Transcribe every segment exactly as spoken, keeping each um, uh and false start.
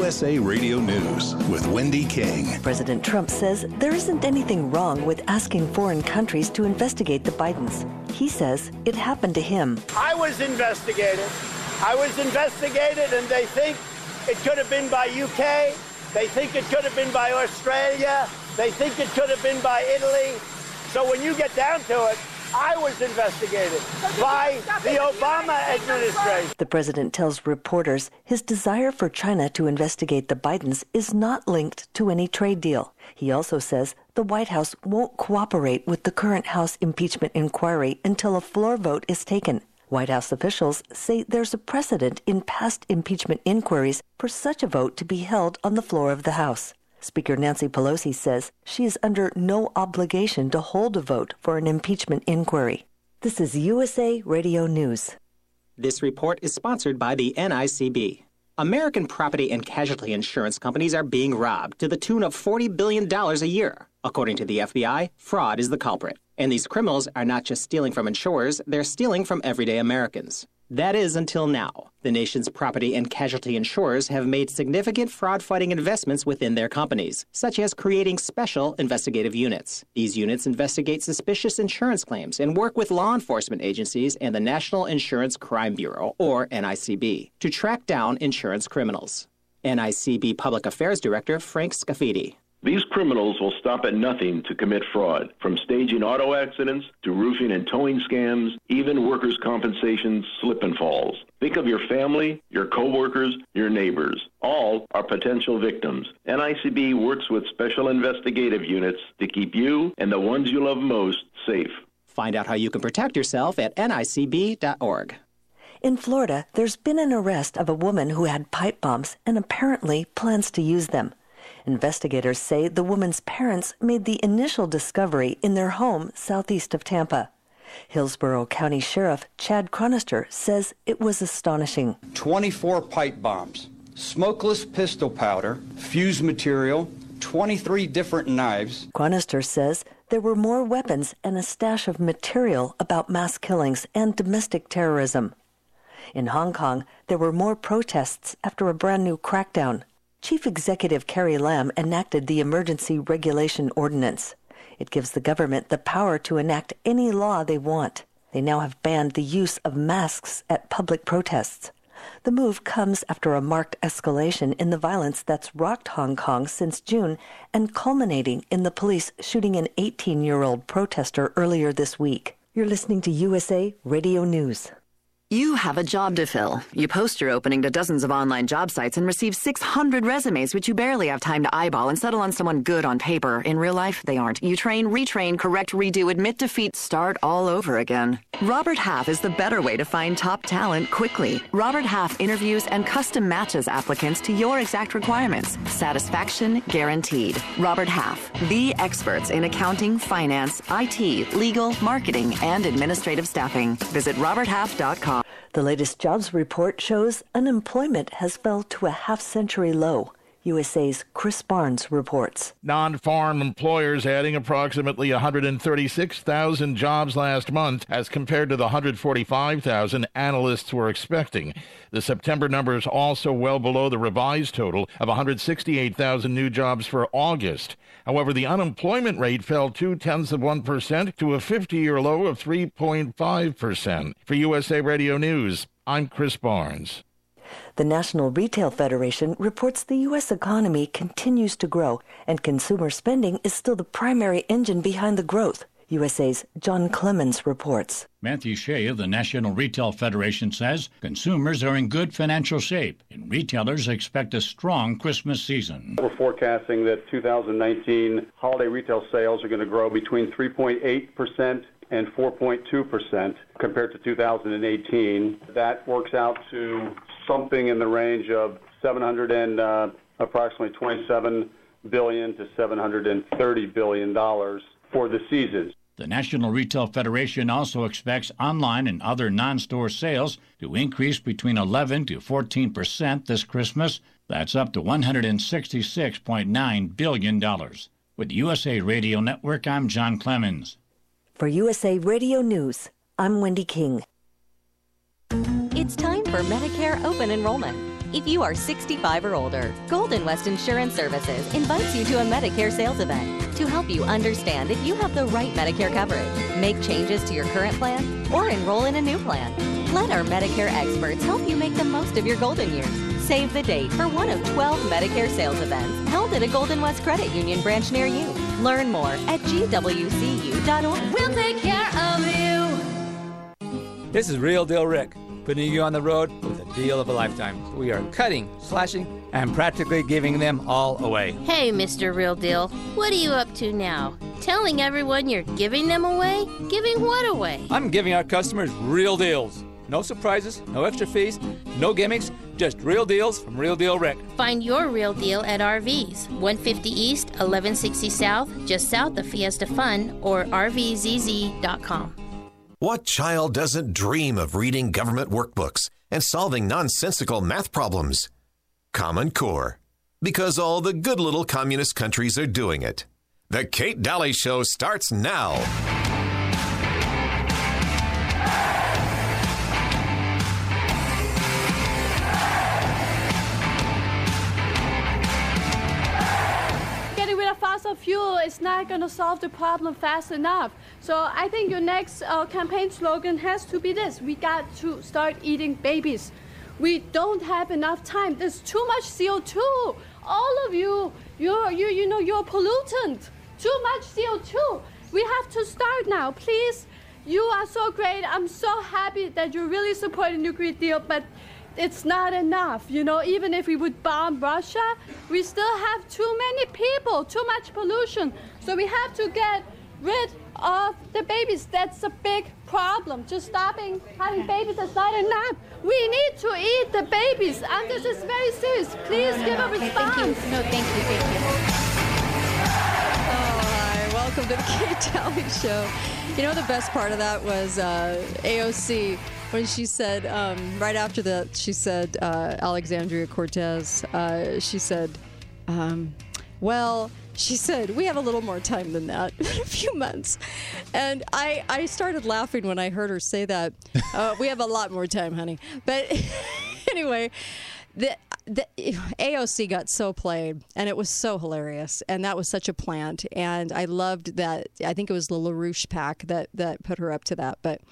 U S A Radio News with Wendy King. President Trump says there isn't anything wrong with asking foreign countries to investigate the Bidens. He says it happened to him. I was investigated. I was investigated, and they think it could have been by U K. They think it could have been by Australia. They think it could have been by Italy. So when you get down to it, I was investigated by the Obama administration. The president tells reporters his desire for China to investigate the Bidens is not linked to any trade deal. He also says the White House won't cooperate with the current House impeachment inquiry until a floor vote is taken. White House officials say there's a precedent in past impeachment inquiries for such a vote to be held on the floor of the House. Speaker Nancy Pelosi says she is under no obligation to hold a vote for an impeachment inquiry. This is U S A Radio News. This report is sponsored by the N I C B. American property and casualty insurance companies are being robbed to the tune of forty billion dollars a year. According to the F B I, fraud is the culprit. And these criminals are not just stealing from insurers, they're stealing from everyday Americans. That is until now. The nation's property and casualty insurers have made significant fraud-fighting investments within their companies, such as creating special investigative units. These units investigate suspicious insurance claims and work with law enforcement agencies and the National Insurance Crime Bureau, or N I C B, to track down insurance criminals. N I C B Public Affairs Director Frank Scafidi. These criminals will stop at nothing to commit fraud, from staging auto accidents to roofing and towing scams, even workers' compensation slip and falls. Think of your family, your coworkers, your neighbors. All are potential victims. N I C B works with special investigative units to keep you and the ones you love most safe. Find out how you can protect yourself at N I C B dot org. In Florida, there's been an arrest of a woman who had pipe bombs and apparently plans to use them. Investigators say the woman's parents made the initial discovery in their home southeast of Tampa. Hillsborough County Sheriff Chad Chronister says it was astonishing. twenty-four pipe bombs, smokeless pistol powder, fuse material, twenty-three different knives. Chronister says there were more weapons and a stash of material about mass killings and domestic terrorism. In Hong Kong, there were more protests after a brand new crackdown. Chief Executive Carrie Lam enacted the Emergency Regulation Ordinance. It gives the government the power to enact any law they want. They now have banned the use of masks at public protests. The move comes after a marked escalation in the violence that's rocked Hong Kong since June and culminating in the police shooting an eighteen-year-old protester earlier this week. You're listening to U S A Radio News. You have a job to fill. You post your opening to dozens of online job sites and receive six hundred resumes, which you barely have time to eyeball and settle on someone good on paper. In real life, they aren't. You train, retrain, correct, redo, admit defeat, start all over again. Robert Half is the better way to find top talent quickly. Robert Half interviews and custom matches applicants to your exact requirements. Satisfaction guaranteed. Robert Half, the experts in accounting, finance, I T, legal, marketing, and administrative staffing. Visit robert half dot com. The latest jobs report shows unemployment has fell to a half-century low. U S A's Chris Barnes reports. Non-farm employers adding approximately one hundred thirty-six thousand jobs last month as compared to the one hundred forty-five thousand analysts were expecting. The September numbers also well below the revised total of one hundred sixty-eight thousand new jobs for August. However, the unemployment rate fell two-tenths of one percent to a fifty-year low of three point five percent. For U S A Radio News, I'm Chris Barnes. The National Retail Federation reports the U S economy continues to grow, and consumer spending is still the primary engine behind the growth. U S A's John Clemens reports. Matthew Shea of the National Retail Federation says consumers are in good financial shape, and retailers expect a strong Christmas season. We're forecasting that two thousand nineteen holiday retail sales are going to grow between three point eight percent and four point two percent compared to two thousand eighteen. That works out to something in the range of seven hundred and uh, approximately twenty-seven billion to seven hundred thirty billion dollars for the season. The National Retail Federation also expects online and other non-store sales to increase between eleven to fourteen percent this Christmas. That's up to one hundred sixty-six point nine billion dollars. With the U S A Radio Network, I'm John Clemens. For U S A Radio News, I'm Wendy King. It's time for Medicare Open Enrollment. if you are sixty-five or older, Golden West Insurance Services invites you to a Medicare sales event to help you understand if you have the right Medicare coverage, make changes to your current plan, or enroll in a new plan. Let our Medicare experts help you make the most of your golden years. Save the date for one of twelve Medicare sales events held at a Golden West Credit Union branch near you. Learn more at G W C U dot org. We'll take care of you. This is Real Deal Rick, putting you on the road with a deal of a lifetime. We are cutting, slashing, and practically giving them all away. Hey, Mister Real Deal, what are you up to now? Telling everyone you're giving them away? Giving what away? I'm giving our customers real deals. No surprises, no extra fees, no gimmicks, just real deals from Real Deal Rick. Find your real deal at R V's, one fifty East, eleven sixty South, just south of Fiesta Fun, or R V Z Z dot com. What child doesn't dream of reading government workbooks and solving nonsensical math problems? Common Core. Because all the good little communist countries are doing it. The Kate Daly Show starts now. Getting rid of fossil fuel is not going to solve the problem fast enough. So I think your next uh, campaign slogan has to be this: we got to start eating babies. We don't have enough time. There's too much C O two. All of you, you're, you, you know, you're pollutant. Too much C O two. We have to start now, please. You are so great. I'm so happy that you really support a nuclear deal, but it's not enough. You know, even if we would bomb Russia, we still have too many people, too much pollution. So we have to get rid of the babies. That's a big problem. Just stopping having babies is not enough. We need to eat the babies, and this is very serious. Please give a okay, response. Thank you. No, thank you, thank you. Oh, hi. Welcome to the Kate Daly Show. You know, the best part of that was uh, A O C, when she said, um, right after that, she said, uh, Alexandria Cortez, uh, she said, um, well, she said, we have a little more time than that, a few months. And I, I started laughing when I heard her say that. Uh, we have a lot more time, honey. But anyway, the, the A O C got so played, and it was so hilarious. And that was such a plant. And I loved that. I think it was the LaRouche PAC that, that put her up to that. But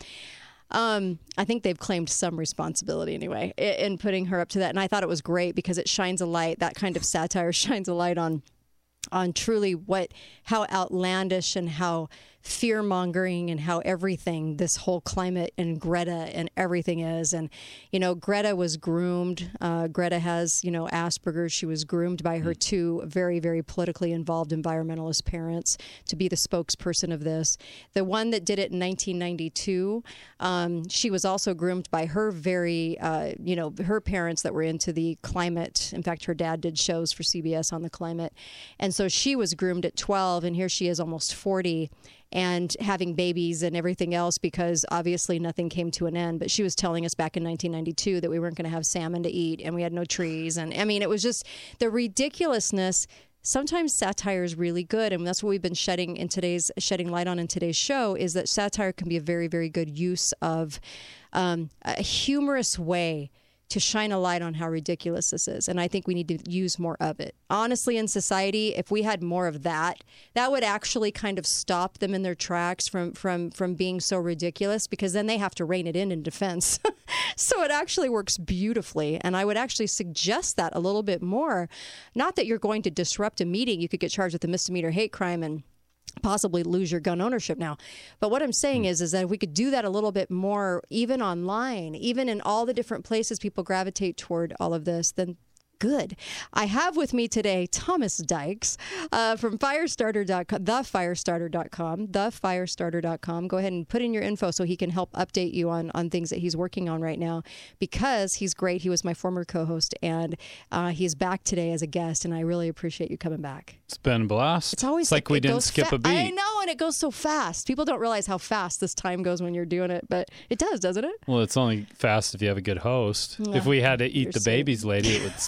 Um, I think they've claimed some responsibility anyway in, in putting her up to that. And I thought it was great because it shines a light, that kind of satire shines a light on on truly what, how outlandish and how fear-mongering and how everything this whole climate and Greta and everything is. And, you know, Greta was groomed. Uh, Greta has, you know, Asperger's. She was groomed by her two very, very politically involved environmentalist parents to be the spokesperson of this. The one that did it in nineteen ninety-two, um, she was also groomed by her very, uh, you know, her parents that were into the climate. In fact, her dad did shows for C B S on the climate. And so she was groomed at twelve, and here she is almost forty. And having babies and everything else, because obviously nothing came to an end. But she was telling us back in nineteen ninety-two that we weren't going to have salmon to eat and we had no trees. And I mean, it was just the ridiculousness. Sometimes satire is really good, and that's what we've been shedding in today's shedding light on in today's show, is that satire can be a very, very good use of um, a humorous way to shine a light on how ridiculous this is. And I think we need to use more of it. Honestly, in society, if we had more of that, that would actually kind of stop them in their tracks from from from being so ridiculous, because then they have to rein it in in defense. So it actually works beautifully. And I would actually suggest that a little bit more. Not that you're going to disrupt a meeting. You could get charged with a misdemeanor hate crime and possibly lose your gun ownership now. But what I'm saying is, is that if we could do that a little bit more, even online, even in all the different places people gravitate toward all of this, then good. I have with me today Thomas Dykes uh, from Firestarter dot com, the firestarter dot com, the firestarter dot com. Go ahead and put in your info so he can help update you on, on things that he's working on right now, because he's great. He was my former co-host, and uh, he's back today as a guest, and I really appreciate you coming back. It's been a blast. It's always it's like, like we it didn't skip fa- a beat. I know, and it goes so fast. People don't realize how fast this time goes when you're doing it, but it does, doesn't it? Well, it's only fast if you have a good host. Yeah, if we had to eat the sweet. babies lady, it would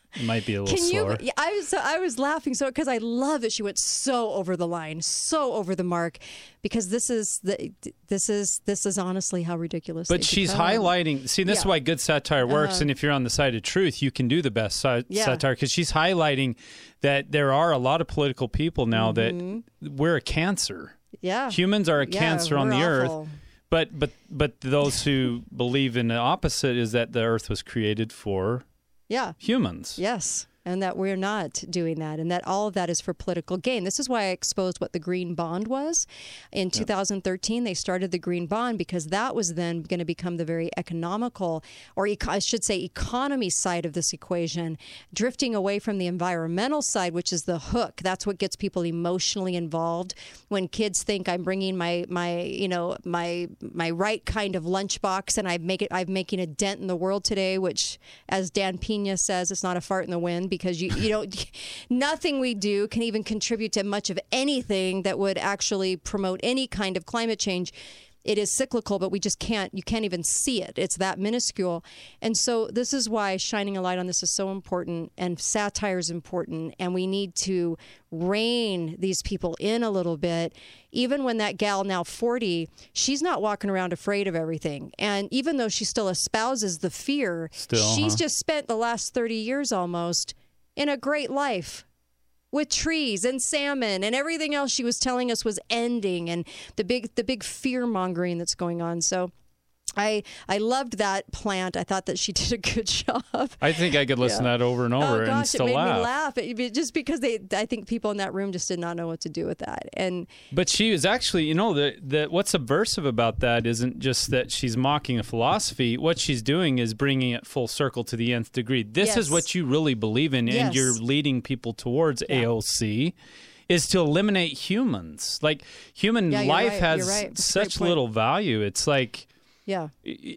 It might be a little Can slower. you? I was I was laughing so because I love that she went so over the line, so over the mark, because this is the this is this is honestly how ridiculous. But they she's become. highlighting. See, this Yeah. is why good satire works. Uh-huh. And if you're on the side of truth, you can do the best sa- Yeah. satire because she's highlighting that there are a lot of political people now Mhm. that we're a cancer. Yeah, Humans are a Yeah, cancer on we're the awful. earth. But but but those who believe in the opposite is that the earth was created for Yeah. humans. Yes. And that we're not doing that, and that all of that is for political gain. This is why I exposed what the green bond was. In two thousand thirteen, they started the green bond because that was then going to become the very economical, or eco- I should say economy side of this equation, drifting away from the environmental side, which is the hook. That's what gets people emotionally involved. When kids think I'm bringing my, my you know, my my right kind of lunchbox, and I make it, I'm making a dent in the world today, which, as Dan Pena says, it's not a fart in the wind. Because you, you don't, nothing we do can even contribute to much of anything that would actually promote any kind of climate change. It is cyclical, but we just can't, you can't even see it. It's that minuscule. And so this is why shining a light on this is so important, and satire is important, and we need to rein these people in a little bit. Even when that gal, now forty, she's not walking around afraid of everything. And even though she still espouses the fear, Still, she's huh? just spent the last thirty years almost in a great life with trees and salmon and everything else she was telling us was ending, and the big the big fear mongering that's going on. So I I loved that plant. I thought that she did a good job. I think I could listen Yeah. to that over and over Oh and gosh, it still made laugh. me laugh. It- it- just because they, I think people in that room just did not know what to do with that. And But she was actually, you know, the, the what's subversive about that isn't just that she's mocking a philosophy. What she's doing is bringing it full circle to the nth degree. This is Yes. what you really believe in, and Yes. you're leading people towards A O C, is to eliminate humans. Like, human Yeah, you're life right. has You're right. That's a great such point. little value. It's like yeah,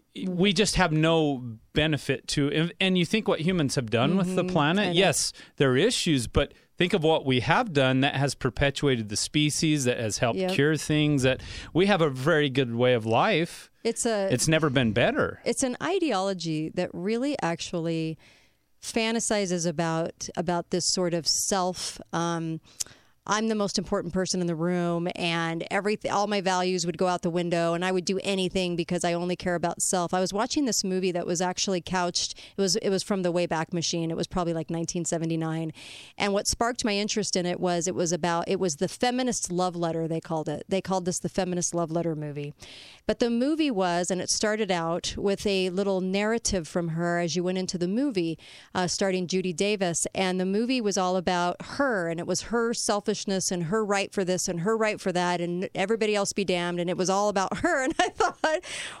we just have no benefit to, and, and you think what humans have done with the Mhm. I planet. know. Yes, there are issues, but think of what we have done that has perpetuated the species, that has helped Yep. cure things, that we have a very good way of life. it's a It's never been better. it's an ideology that really actually fantasizes about about this sort of self. Um, I'm the most important person in the room, and everything, all my values would go out the window, and I would do anything because I only care about self. I was watching this movie that was actually couched. It was it was from the Wayback Machine. It was probably like nineteen seventy-nine, and what sparked my interest in it was it was about it was the feminist love letter. They called it. They called this the feminist love letter movie. But the movie was, and it started out with a little narrative from her as you went into the movie, uh, starting Judy Davis, and the movie was all about her, and it was her selfish and her right for this and her right for that, and everybody else be damned, and it was all about her. And I thought,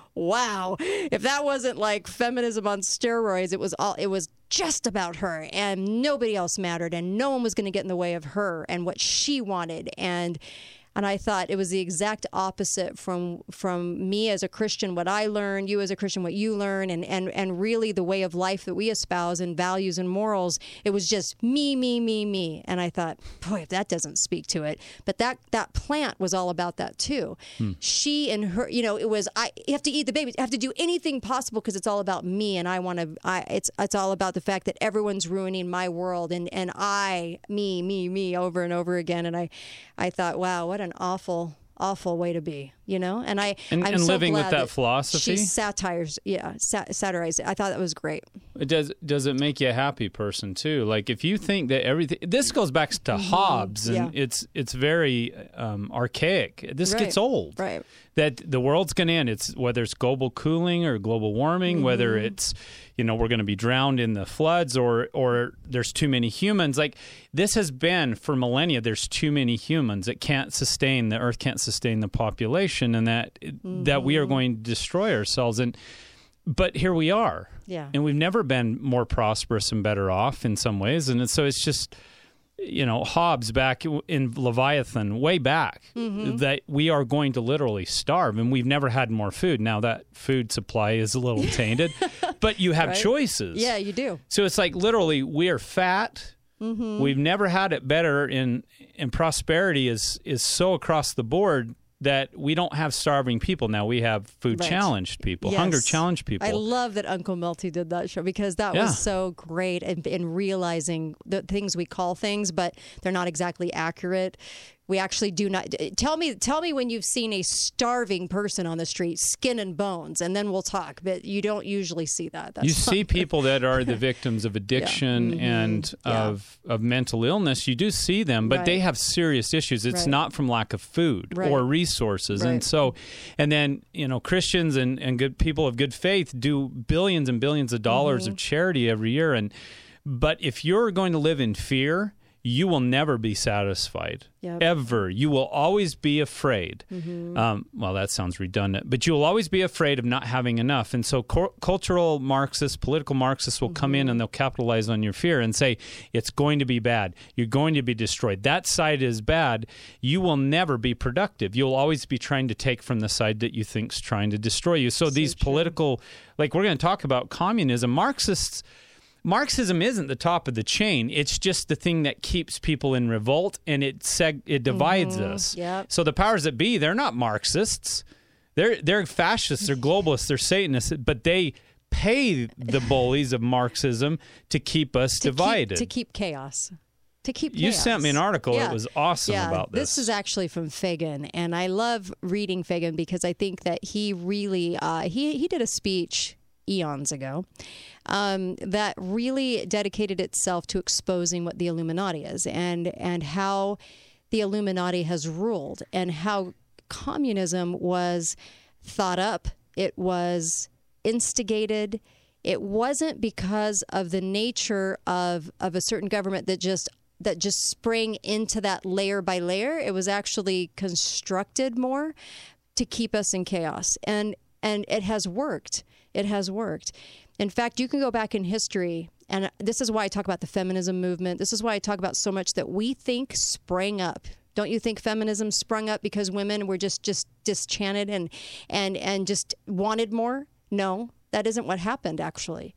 wow, if that wasn't like feminism on steroids, it was all it was just about her, and nobody else mattered, and no one was going to get in the way of her and what she wanted. And And I thought it was the exact opposite from from me as a Christian, what I learned, you as a Christian, what you learn, and, and, and really the way of life that we espouse and values and morals. It was just me, me, me, me. And I thought, boy, if that doesn't speak to it. But that, that plant was all about that too. Hmm. She and her, you know, it was, I you have to eat the baby. You have to do anything possible because it's all about me. And I want to, I it's it's all about the fact that everyone's ruining my world. And, and I, me, me, me over and over again. And I, I thought, wow, what an awful, awful way to be, you know? And I, And- I'm and so living with glad that philosophy? She satires, yeah, sat- satirized it. I thought that was great. It does does it make you a happy person too? Like, if you think that everything, this goes back to Hobbes, and Yeah. it's it's very um, archaic. This Right. gets old. Right. That the world's going to end. It's whether it's global cooling or global warming, Mm-hmm. whether it's, you know, we're going to be drowned in the floods, or or there's too many humans. Like, this has been for millennia. There's too many humans. It can't sustain the Earth can't sustain the population, and that that we are going to destroy ourselves. And but here we are. Yeah. And we've never been more prosperous and better off in some ways. And so it's just, you know, Hobbes back in Leviathan, way back, Mhm. that we are going to literally starve, and we've never had more food. Now that food supply is a little tainted, but you have Right? choices. Yeah, you do. So it's like literally we are fat. Mhm. We've never had it better, in and prosperity is is so across the board that we don't have starving people now. We have food Right. challenged people, Yes. hunger challenged people. I love that Uncle Milty did that show because that Yeah. was so great in, in realizing the things we call things, but they're not exactly accurate. We actually do not. Tell me, tell me when you've seen a starving person on the street, skin and bones, and then we'll talk. But you don't usually see that. That's you see not- people that are the victims of addiction Mhm. and Yeah. of of mental illness. You do see them, but Right. they have serious issues. It's Right. not from lack of food Right. or resources. And Right. so, and then you know, Christians and and good people of good faith do billions and billions of dollars Mhm. of charity every year. And but if you're going to live in fear, you will never be satisfied. Yep. Ever. You will always be afraid. Mhm. Um, well, that sounds redundant, but you will always be afraid of not having enough. And so cor- cultural Marxists, political Marxists will come in and they'll capitalize on your fear and say, it's going to be bad. You're going to be destroyed. That side is bad. You will never be productive. You'll always be trying to take from the side that you think's trying to destroy you. So, these political, like we're going to talk about communism, Marxists... Marxism isn't the top of the chain. It's just the thing that keeps people in revolt, and it seg- it divides Mhm. us. Yep. So the powers that be, they're not Marxists. They're they're fascists. They're globalists. They're Satanists. But they pay the bullies of Marxism to keep us to divided. Keep, to keep chaos. To keep You chaos. sent me an article. Yeah. It was awesome yeah, about this. This is actually from Fagan, and I love reading Fagan because I think that he really uh, he he did a speech eons ago um, that really dedicated itself to exposing what the Illuminati is and and how the Illuminati has ruled and how communism was thought up. It was instigated. It wasn't because of the nature of of a certain government that just that just sprang into that layer by layer. It was actually constructed more to keep us in chaos. And and it has worked. It has worked. In fact, you can go back in history, and this is why I talk about the feminism movement. This is why I talk about so much that we think sprang up. Don't you think feminism sprung up because women were just just disenchanted and and and just wanted more? No, that isn't what happened, actually.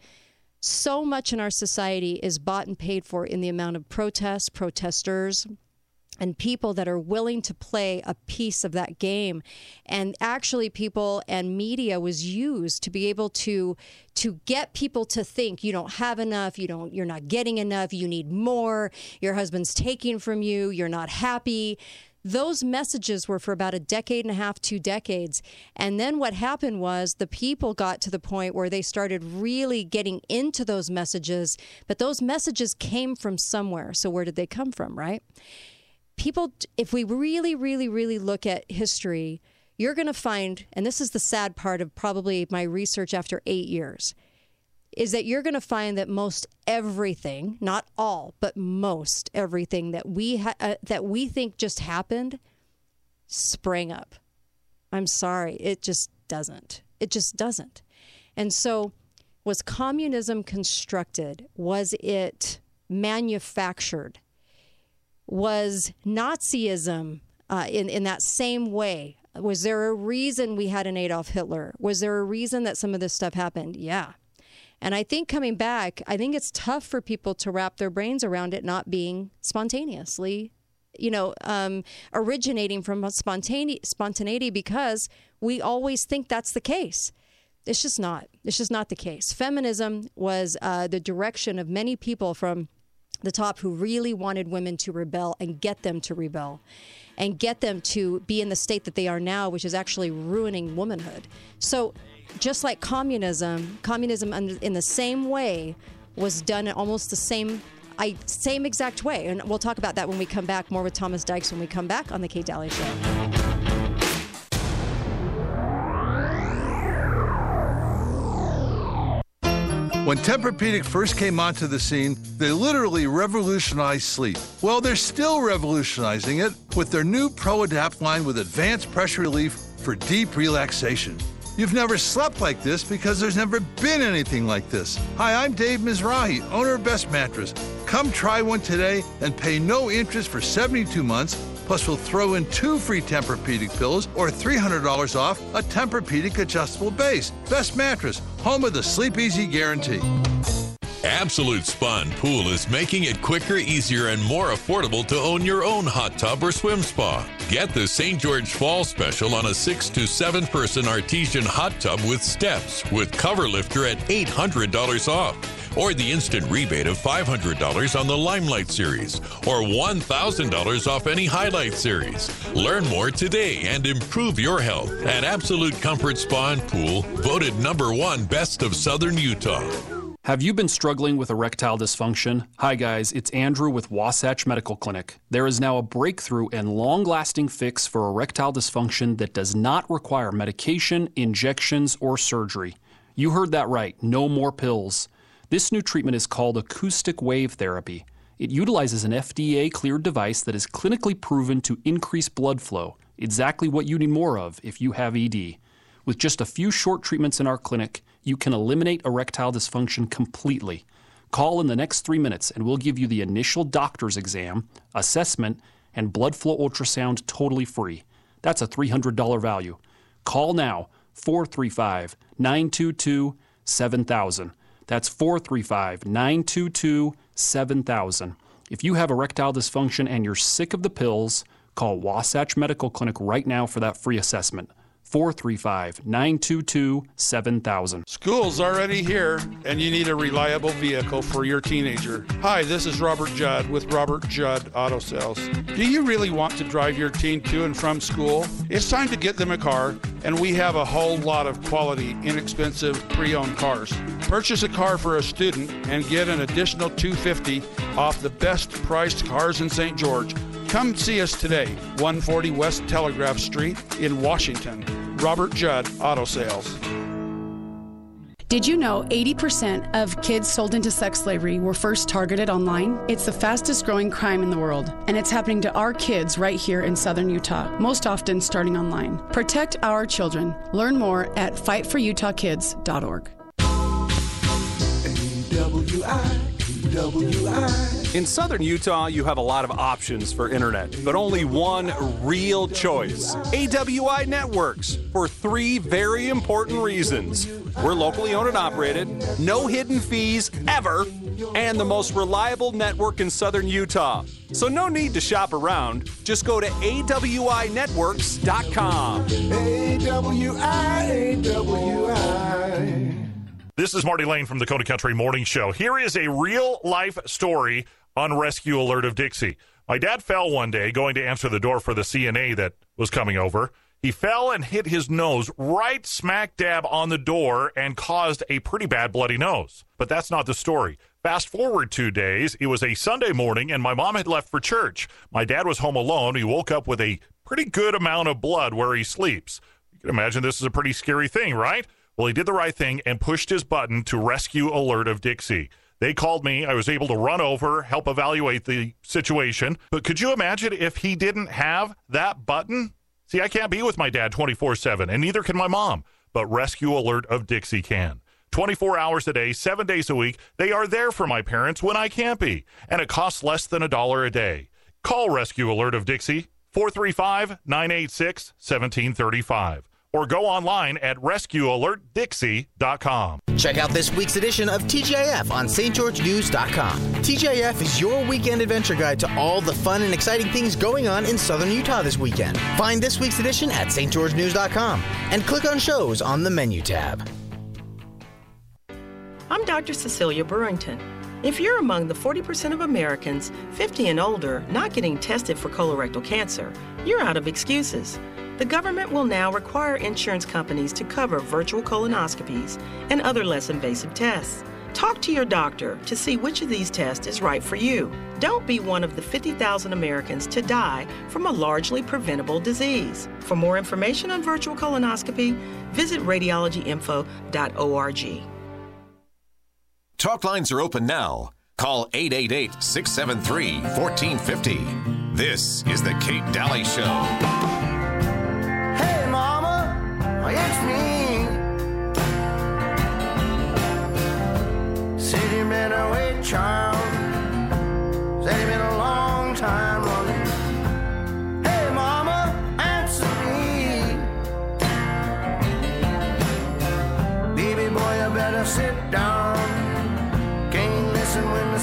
So much in our society is bought and paid for in the amount of protests, protesters, and people that are willing to play a piece of that game. And actually people and media was used to be able to to get people to think you don't have enough, you don't you're not getting enough, you need more, your husband's taking from you, you're not happy. Those messages were for about a decade and a half, two decades. And then what happened was the people got to the point where they started really getting into those messages, but those messages came from somewhere. So where did they come from, right? People, if we really, really, really look at history, you're going to find, and this is the sad part of probably my research after eight years, is that you're going to find that most everything, not all, but most everything that we ha- uh, that we think just happened sprang up. I'm sorry, it just doesn't. It just doesn't. And so, was communism constructed? Was it manufactured? Was Nazism uh, in, in that same way? Was there a reason we had an Adolf Hitler? Was there a reason that some of this stuff happened? Yeah. And I think coming back, I think it's tough for people to wrap their brains around it not being spontaneously, you know, um, originating from spontane- spontaneity because we always think that's the case. It's just not. It's just not the case. Feminism was uh, the direction of many people from the top who really wanted women to rebel and get them to rebel and get them to be in the state that they are now, which is actually ruining womanhood. So just like communism, communism in the same way was done in almost the same I, same exact way. And we'll talk about that when we come back. More with Thomas Dykes when we come back on The Kate Daly Show. When Tempur-Pedic first came onto the scene, they literally revolutionized sleep. Well, they're still revolutionizing it with their new ProAdapt line with advanced pressure relief for deep relaxation. You've never slept like this because there's never been anything like this. Hi, I'm Dave Mizrahi, owner of Best Mattress. Come try one today and pay no interest for seventy-two months. Plus, we'll throw in two free Tempur-Pedic pillows or three hundred dollars off a Tempur-Pedic adjustable base. Best Mattress, home of the Sleep Easy Guarantee. Absolute Spa and Pool is making it quicker, easier, and more affordable to own your own hot tub or swim spa. Get the Saint George Fall Special on a six to seven person artesian hot tub with steps with cover lifter at eight hundred dollars off. Or the instant rebate of five hundred dollars on the Limelight series, or one thousand dollars off any Highlight series. Learn more today and improve your health at Absolute Comfort Spa and Pool, voted number one best of Southern Utah. Have you been struggling with erectile dysfunction? Hi guys, it's Andrew with Wasatch Medical Clinic. There is now a breakthrough and long-lasting fix for erectile dysfunction that does not require medication, injections, or surgery. You heard that right, no more pills. This new treatment is called acoustic wave therapy. It utilizes an F D A-cleared device that is clinically proven to increase blood flow, exactly what you need more of if you have E D. With just a few short treatments in our clinic, you can eliminate erectile dysfunction completely. Call in the next three minutes and we'll give you the initial doctor's exam, assessment, and blood flow ultrasound totally free. That's a three hundred dollars value. Call now, four three five, nine two two, seven thousand. That's four three five, nine two two, seven thousand. If you have erectile dysfunction and you're sick of the pills, call Wasatch Medical Clinic right now for that free assessment. four three five, nine two two, seven thousand. School's already here, and you need a reliable vehicle for your teenager. Hi, this is Robert Judd with Robert Judd Auto Sales. Do you really want to drive your teen to and from school? It's time to get them a car, and we have a whole lot of quality, inexpensive, pre-owned cars. Purchase a car for a student and get an additional two hundred fifty dollars off the best priced cars in Saint George. Come see us today, one forty West Telegraph Street in Washington. Robert Judd Auto Sales. Did you know eighty percent of kids sold into sex slavery were first targeted online? It's the fastest growing crime in the world, and it's happening to our kids right here in southern Utah, most often starting online. Protect our children. Learn more at fight for utah kids dot org. W I W I. In southern Utah, you have a lot of options for internet, but only one real choice. A W I Networks, for three very important reasons. We're locally owned and operated, no hidden fees ever, and the most reliable network in southern Utah. So no need to shop around. Just go to A W I networks dot com. A W I, A W I. This is Marty Lane from the Dakota Country Morning Show. Here is a real-life story on Rescue Alert of Dixie. My dad fell one day going to answer the door for the C N A that was coming over. He fell and hit his nose right smack dab on the door and caused a pretty bad bloody nose. But that's not the story. Fast forward two days. It was a Sunday morning, and my mom had left for church. My dad was home alone. He woke up with a pretty good amount of blood where he sleeps. You can imagine this is a pretty scary thing, right? Well, he did the right thing and pushed his button to Rescue Alert of Dixie. They called me. I was able to run over, help evaluate the situation. But could you imagine if he didn't have that button? See, I can't be with my dad twenty-four seven, and neither can my mom. But Rescue Alert of Dixie can. twenty-four hours a day, seven days a week, they are there for my parents when I can't be. And it costs less than a dollar a day. Call Rescue Alert of Dixie, four three five, nine eight six, one seven three five. Or go online at rescue alert dixie dot com. Check out this week's edition of T G I F on S T George News dot com. T G I F is your weekend adventure guide to all the fun and exciting things going on in southern Utah this weekend. Find this week's edition at S T George News dot com and click on shows on the menu tab. I'm Doctor Cecilia Burrington. If you're among the forty percent of Americans fifty and older not getting tested for colorectal cancer, you're out of excuses. The government will now require insurance companies to cover virtual colonoscopies and other less invasive tests. Talk to your doctor to see which of these tests is right for you. Don't be one of the fifty thousand Americans to die from a largely preventable disease. For more information on virtual colonoscopy, visit radiology info dot org. Talk lines are open now. Call eight eight eight, six seven three, one four five zero. This is The Kate Daly Show. Hey, Mama, it's me. Said you've been away, child. Said you've been a long time running. Hey, Mama, answer me. Baby boy, you better sit down. Can't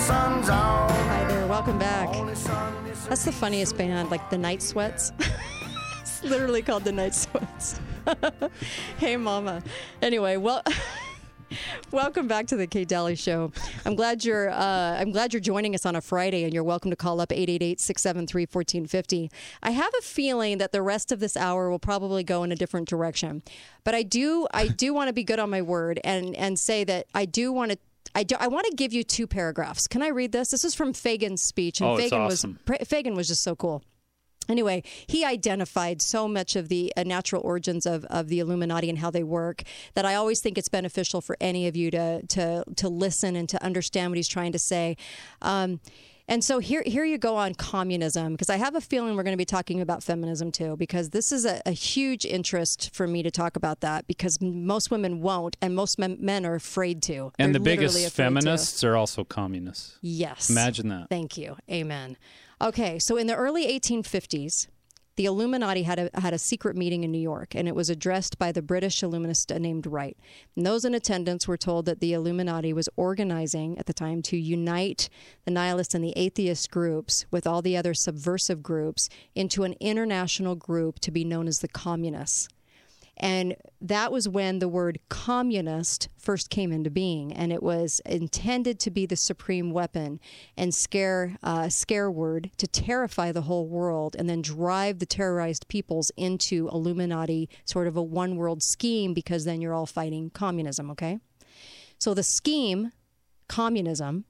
sun's out. Hi there, welcome back. That's the funniest band, like the Night Sweats. It's literally called the Night Sweats. Hey, mama. Anyway, well, welcome back to the Kate Daly Show. I'm glad you're. Uh, I'm glad you're joining us on a Friday, and you're welcome to call up eight eight eight, six seven three, one four five zero. I have a feeling that the rest of this hour will probably go in a different direction, but I do. I do want to be good on my word and and say that I do want to. I, do, I want to give you two paragraphs. Can I read this? This is from Fagan's speech, and oh, it's Fagan awesome. was Fagan was just so cool. Anyway, he identified so much of the uh, natural origins of, of the Illuminati and how they work that I always think it's beneficial for any of you to to to listen and to understand what he's trying to say. Um, and so here here you go on communism, because I have a feeling we're going to be talking about feminism too, because this is a, a huge interest for me to talk about that, because most women won't, and most men, men are afraid to. And They're the biggest feminists to. are also communists. Yes. Imagine that. Thank you. Amen. Okay, so in the early eighteen fifties, the Illuminati had a had a secret meeting in New York, and it was addressed by the British Illuminist named Wright. And those in attendance were told that the Illuminati was organizing at the time to unite the nihilist and the atheist groups with all the other subversive groups into an international group to be known as the Communists. And that was when the word communist first came into being, and it was intended to be the supreme weapon and scare uh, scare word to terrify the whole world and then drive the terrorized peoples into Illuminati, sort of a one world scheme, because then you're all fighting communism, okay? So the scheme, communism,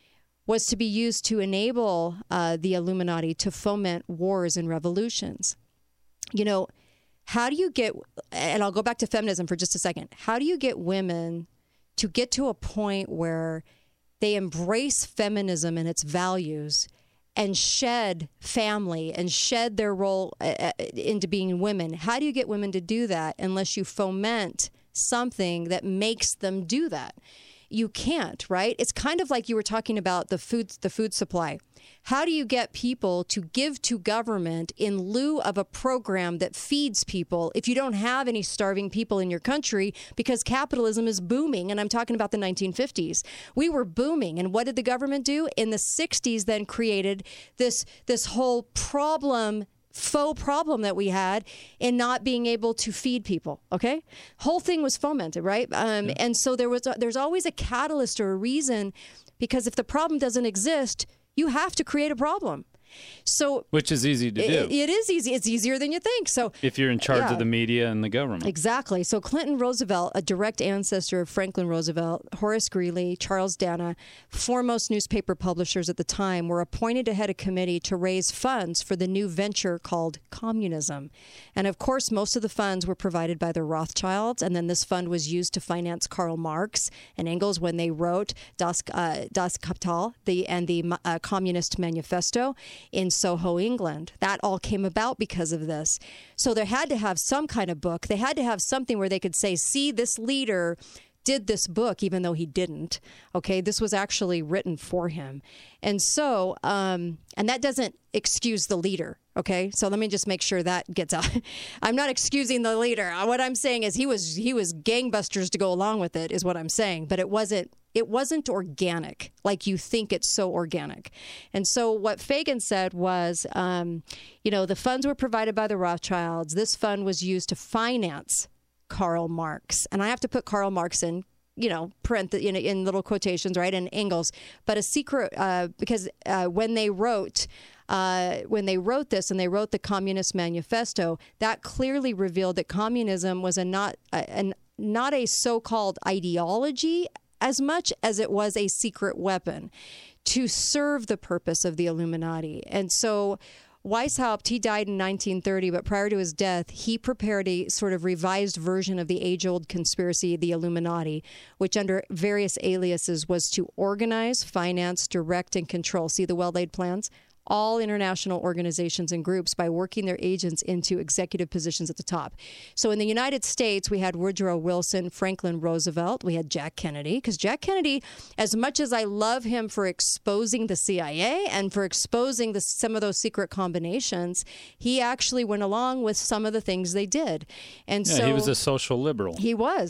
was to be used to enable uh, the Illuminati to foment wars and revolutions. You know, how do you get, and I'll go back to feminism for just a second, how do you get women to get to a point where they embrace feminism and its values and shed family and shed their role uh, into being women? How do you get women to do that unless you foment something that makes them do that? You can't, right? It's kind of like you were talking about the food, the food supply. How do you get people to give to government in lieu of a program that feeds people if you don't have any starving people in your country, because capitalism is booming? And I'm talking about the nineteen fifties. We were booming. And what did the government do? In the sixties, then created this, this whole problem, faux problem that we had in not being able to feed people. Okay, whole thing was fomented, right? Um, yeah. And so there was a, there's always a catalyst or a reason, because if the problem doesn't exist, you have to create a problem. So, which is easy to do. It, it is easy. It's easier than you think. So, if you're in charge yeah. of the media and the government. Exactly. So Clinton Roosevelt, a direct ancestor of Franklin Roosevelt, Horace Greeley, Charles Dana, foremost newspaper publishers at the time, were appointed to head a committee to raise funds for the new venture called communism. And of course, most of the funds were provided by the Rothschilds. And then this fund was used to finance Karl Marx and Engels when they wrote Das, uh, Das Kapital the, and the uh, Communist Manifesto in Soho, England. That all came about because of this. So they had to have some kind of book. They had to have something where they could say, see, this leader did this book, even though he didn't. Okay, this was actually written for him. And so, um, and that doesn't excuse the leader. Okay, so let me just make sure that gets out. I'm not excusing the leader. What I'm saying is he was he was gangbusters to go along with it, is what I'm saying. But it wasn't it wasn't organic like you think it's so organic. And so what Fagan said was, um, you know, the funds were provided by the Rothschilds. This fund was used to finance Karl Marx. And I have to put Karl Marx in, you know, print in, in little quotations, right, and Engels. But a secret, uh, because uh, when they wrote... Uh, when they wrote this and they wrote the Communist Manifesto, that clearly revealed that communism was a not a, a, not a so-called ideology as much as it was a secret weapon to serve the purpose of the Illuminati. And so Weishaupt, he died in nineteen thirty, but prior to his death, he prepared a sort of revised version of the age-old conspiracy, the Illuminati, which under various aliases was to organize, finance, direct, and control. See the well-laid plans? All international organizations and groups by working their agents into executive positions at the top. So in the United States, we had Woodrow Wilson, Franklin Roosevelt, we had Jack Kennedy, because Jack Kennedy, as much as I love him for exposing the C I A and for exposing the, some of those secret combinations, he actually went along with some of the things they did. And yeah, so he was a social liberal. He was.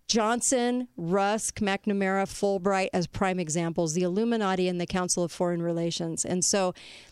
Johnson, Rusk, McNamara, Fulbright as prime examples, the Illuminati and the Council of Foreign Relations. And so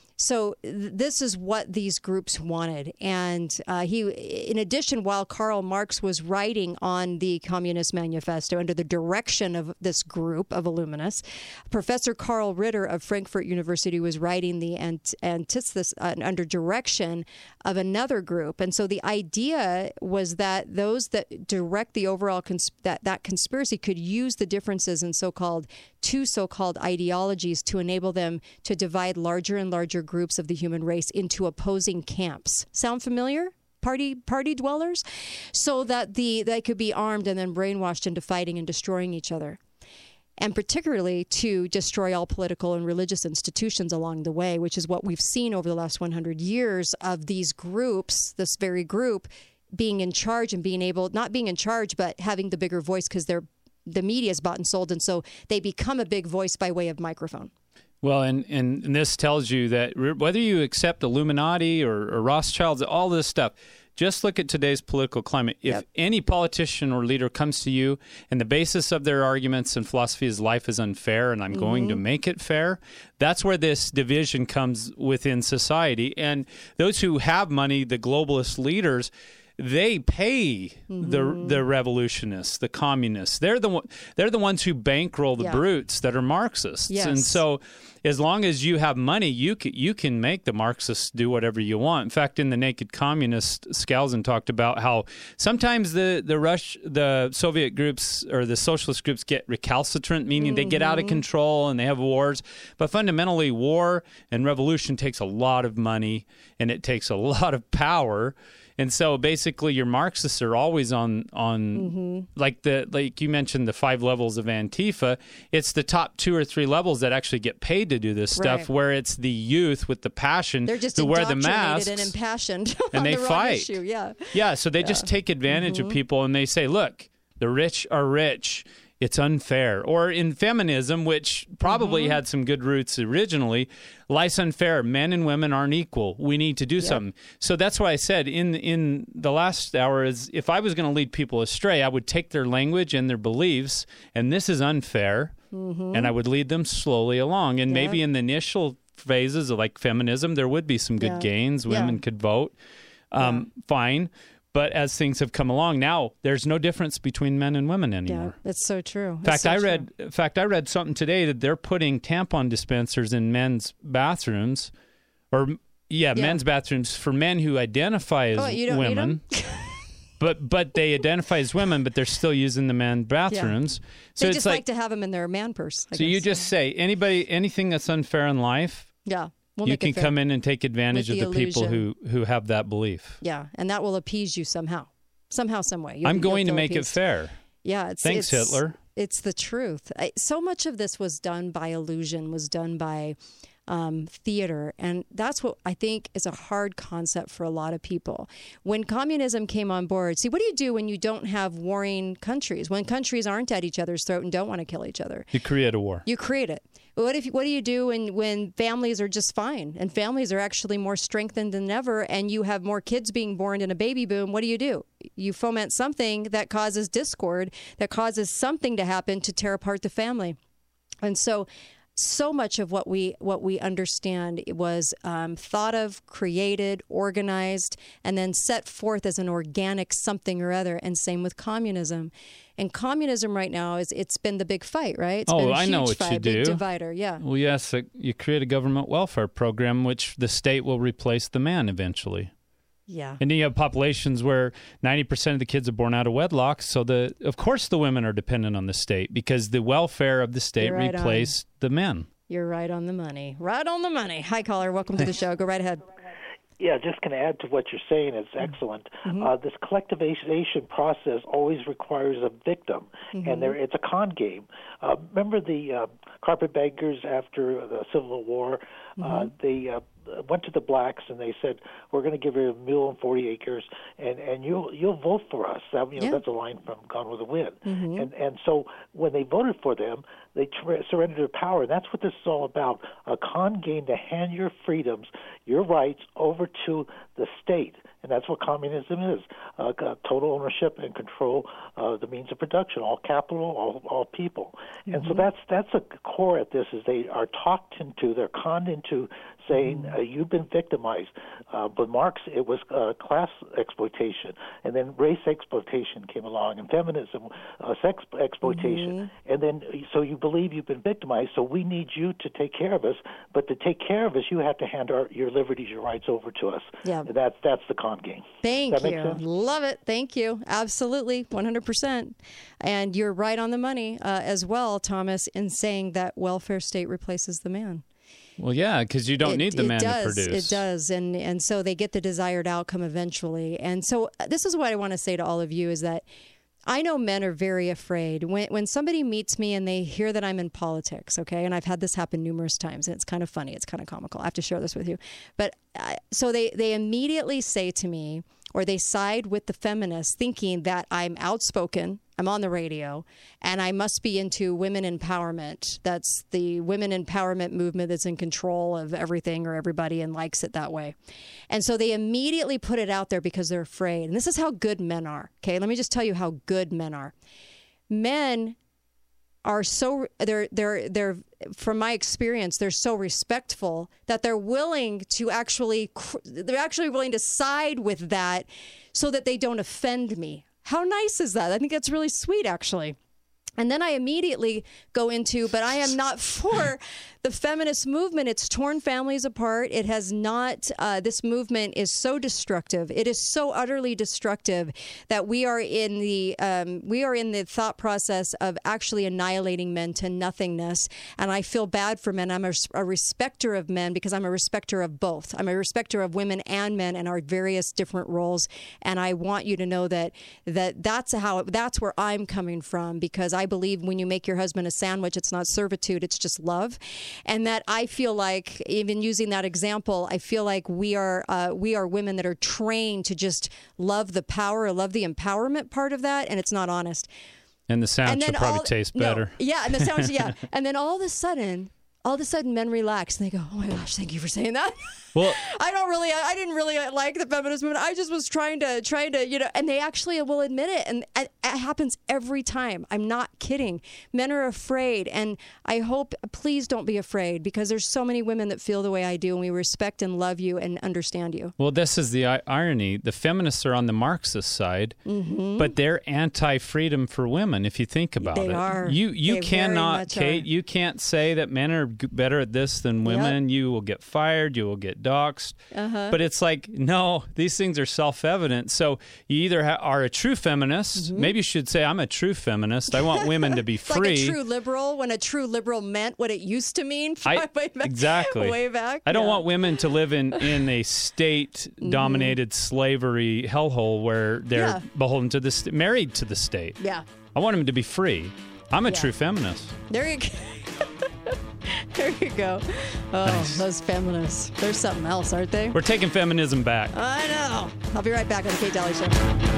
So th- this is what these groups wanted. And uh, he, in addition, while Karl Marx was writing on the Communist Manifesto under the direction of this group of Illuminists, Professor Carl Ritter of Frankfurt University was writing the ant- antithesis uh, under direction of another group. And so the idea was that those that direct the overall, cons- that, that conspiracy could use the differences in so-called two so-called ideologies to enable them to divide larger and larger groups of the human race into opposing camps. Sound familiar? Party party dwellers? So that the they could be armed and then brainwashed into fighting and destroying each other. And particularly to destroy all political and religious institutions along the way, which is what we've seen over the last one hundred years of these groups, this very group, being in charge and being able, not being in charge, but having the bigger voice because they're the media is bought and sold, and so they become a big voice by way of microphone. Well, and, and, and this tells you that whether you accept Illuminati or, or Rothschilds, all this stuff, just look at today's political climate. If yep. any politician or leader comes to you and the basis of their arguments and philosophy is life is unfair and I'm mm-hmm. going to make it fair, that's where this division comes within society. And those who have money, the globalist leaders, they pay mm-hmm. the the revolutionists, the communists. They're the they're the ones who bankroll the yeah. brutes that are Marxists. Yes. And so, as long as you have money, you can, you can make the Marxists do whatever you want. In fact, in the Naked Communist, Skousen talked about how sometimes the the Rush, the Soviet groups or the socialist groups get recalcitrant, meaning mm-hmm. they get out of control and they have wars. But fundamentally, war and revolution takes a lot of money and it takes a lot of power. And so basically your Marxists are always on, on mm-hmm. like the like you mentioned, the five levels of Antifa. It's the top two or three levels that actually get paid to do this stuff, right. where it's the youth with the passion They're just who wear the masks and impassioned and on they the wrong fight. Issue. Yeah. Yeah, so they yeah. just take advantage mm-hmm. of people and they say, look, the rich are rich. It's unfair. Or in feminism, which probably mm-hmm. had some good roots originally, life's unfair. Men and women aren't equal. We need to do yep. something. So that's why I said in in the last hour is if I was going to lead people astray, I would take their language and their beliefs, and this is unfair, mm-hmm. and I would lead them slowly along. And yep. maybe in the initial phases of like feminism, there would be some good yeah. gains. Women yeah. could vote. Um, yeah. Fine. But as things have come along, now there's no difference between men and women anymore. Yeah, it's so true. In fact, so I read. True. In fact, I read something today that they're putting tampon dispensers in men's bathrooms, or yeah, yeah. men's bathrooms for men who identify as oh, you don't women. Need them? but but they identify as women, but they're still using the men's bathrooms. Yeah. So they it's just like, like to have them in their man purse. I so guess. you just say anybody, anything that's unfair in life. Yeah. We'll you can come in and take advantage of the illusion. people who, who have that belief. Yeah, and that will appease you somehow. Somehow, some way. You'll, I'm going to make appeased. it fair. Yeah. It's, Thanks, it's, Hitler. It's the truth. I, so much of this was done by illusion, was done by um, theater. And that's what I think is a hard concept for a lot of people. When communism came on board, see, what do you do when you don't have warring countries? When countries aren't at each other's throat and don't want to kill each other? You create a war. You create it. What if? What do you do when, when families are just fine and families are actually more strengthened than ever and you have more kids being born in a baby boom? What do you do? You foment something that causes discord, that causes something to happen to tear apart the family. And so so much of what we what we understand was um, thought of, created, organized, and then set forth as an organic something or other. And same with communism. And communism right now is it's been the big fight, right? It's oh, been a I huge know what fight, you do. Big divider, yeah. Well, yes, you create a government welfare program, which the state will replace the man eventually. Yeah. And then you have populations where ninety percent of the kids are born out of wedlock. So, the of course, the women are dependent on the state because the welfare of the state right replaced on. the men. You're right on the money. Right on the money. Hi, caller. Welcome to the show. Go right ahead. Yeah, just going to add to what you're saying. It's excellent. Mm-hmm. Uh, this collectivization process always requires a victim, mm-hmm. and there it's a con game. Uh, remember the uh, carpetbaggers after the Civil War? Mm-hmm. Uh, they uh, went to the blacks and they said, "We're going to give you a mule and forty acres, and, and you'll you'll vote for us." That, you know, yeah. that's a line from Gone with the Wind. Mm-hmm. And and so when they voted for them, they tr- surrendered their power. And that's what this is all about: a con game to hand your freedoms, your rights, over to the state. And that's what communism is, uh, total ownership and control of the means of production, all capital, all, all people. And mm-hmm. so that's that's a core at this, is they are talked into, they're conned into saying, mm-hmm. uh, you've been victimized. Uh, but Marx, it was uh, class exploitation, and then race exploitation came along, and feminism, uh, sex exploitation. Mm-hmm. And then, so you believe you've been victimized, so we need you to take care of us. But to take care of us, you have to hand our, your liberties, your rights over to us. Yeah. And that's, that's the con game. Thank Does that you. make sense? Love it. Thank you. Absolutely. one hundred percent. And you're right on the money uh, as well, Thomas, in saying that welfare state replaces the man. Well, yeah, because you don't it, need the man does, to produce. It does, and and so they get the desired outcome eventually. And so this is what I want to say to all of you is that I know men are very afraid. When when somebody meets me and they hear that I'm in politics, okay, and I've had this happen numerous times, and it's kind of funny, it's kind of comical. I have to share this with you. But uh, so they, they immediately say to me, or they side with the feminists thinking that I'm outspoken, I'm on the radio, and I must be into women empowerment. That's the women empowerment movement that's in control of everything or everybody and likes it that way. And so they immediately put it out there because they're afraid. And this is how good men are. Okay, let me just tell you how good men are. Men are so, they're, they're, they're, from my experience, they're so respectful that they're willing to actually, they're actually willing to side with that so that they don't offend me. How nice is that? I think that's really sweet, actually. And then I immediately go into, but I am not for the feminist movement. It's torn families apart. It has not, uh, this movement is so destructive. It is so utterly destructive that we are in the, um, we are in the thought process of actually annihilating men to nothingness. And I feel bad for men. I'm a, a respecter of men because I'm a respecter of both. I'm a respecter of women and men and our various different roles. And I want you to know that, that that's how, that's where I'm coming from, because I I believe when you make your husband a sandwich, it's not servitude, it's just love. And that I feel like, even using that example, I feel like we are uh, we are women that are trained to just love the power, love the empowerment part of that, and it's not honest. And the sandwich will probably all, taste better. No, yeah, and the sandwich, yeah. And then all of a sudden, all of a sudden men relax and they go, oh my gosh, thank you for saying that. Well, I don't really, I didn't really like the feminist movement. I just was trying to, trying to, you know, and they actually will admit it. And it, it happens every time. I'm not kidding. Men are afraid. And I hope, please don't be afraid, because there's so many women that feel the way I do, and we respect and love you and understand you. Well, this is the irony. The feminists are on the Marxist side, mm-hmm. but they're anti-freedom for women, if you think about they it. They are. You, you they cannot, Kate, are. you can't say that men are better at this than women. Yep. You will get fired. You will get doxxed. Uh-huh. But it's like, no, these things are self-evident. So you either ha- are a true feminist. Mm-hmm. Maybe you should say, I'm a true feminist. I want women to be free. Like a true liberal, when a true liberal meant what it used to mean I, way back. Exactly. Way back. I don't yeah. want women to live in, in a state-dominated mm-hmm. slavery hellhole where they're yeah. beholden to the st- married to the state. Yeah. I want them to be free. I'm a yeah. true feminist. There you go. There you go. Oh, nice. Those feminists. They're something else, aren't they? We're taking feminism back. I know. I'll be right back on the Kate Daly Show.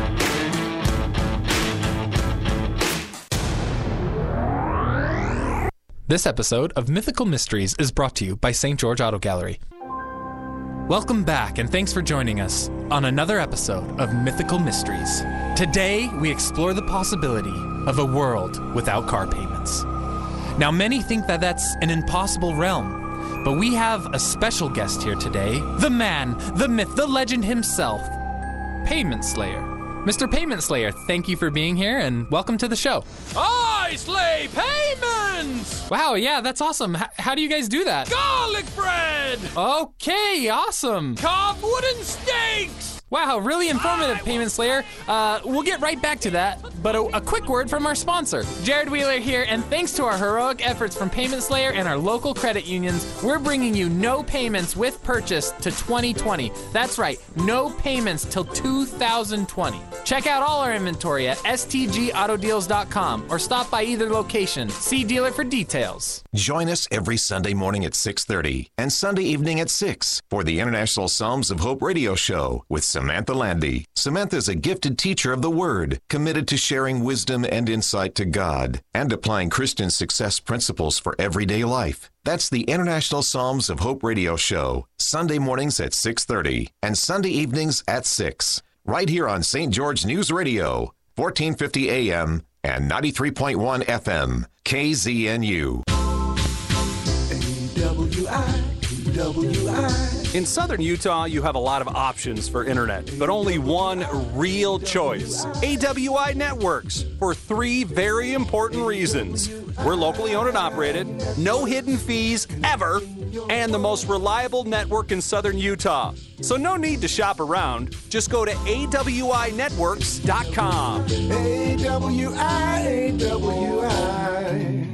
This episode of Mythical Mysteries is brought to you by Saint George Auto Gallery. Welcome back, and thanks for joining us on another episode of Mythical Mysteries. Today, we explore the possibility of a world without car payments. Now, many think that that's an impossible realm, but we have a special guest here today, the man, the myth, the legend himself, Payment Slayer. Mister Payment Slayer, thank you for being here, and welcome to the show. I slay payments! Wow, yeah, that's awesome. H- how do you guys do that? Garlic bread! Okay, awesome. Carved wooden steaks! Wow, really informative, Payment Slayer. Uh, we'll get right back to that, but a, a quick word from our sponsor. Jared Wheeler here, and thanks to our heroic efforts from Payment Slayer and our local credit unions, we're bringing you no payments with purchase to twenty twenty. That's right, no payments till two thousand twenty. Check out all our inventory at S T G auto deals dot com or stop by either location. See dealer for details. Join us every Sunday morning at six thirty and Sunday evening at six for the International Psalms of Hope radio show with some Samantha Landy. Samantha's a gifted teacher of the Word, committed to sharing wisdom and insight to God and applying Christian success principles for everyday life. That's the International Psalms of Hope radio show, Sunday mornings at six thirty and Sunday evenings at six, right here on Saint George News Radio, fourteen fifty A M and ninety-three point one F M, K Z N U. A W I, A W I. In southern Utah, you have a lot of options for internet, but only one real choice. A W I Networks, for three very important reasons. We're locally owned and operated, no hidden fees ever, and the most reliable network in southern Utah. So no need to shop around. Just go to A W I networks dot com. A W I, A W I.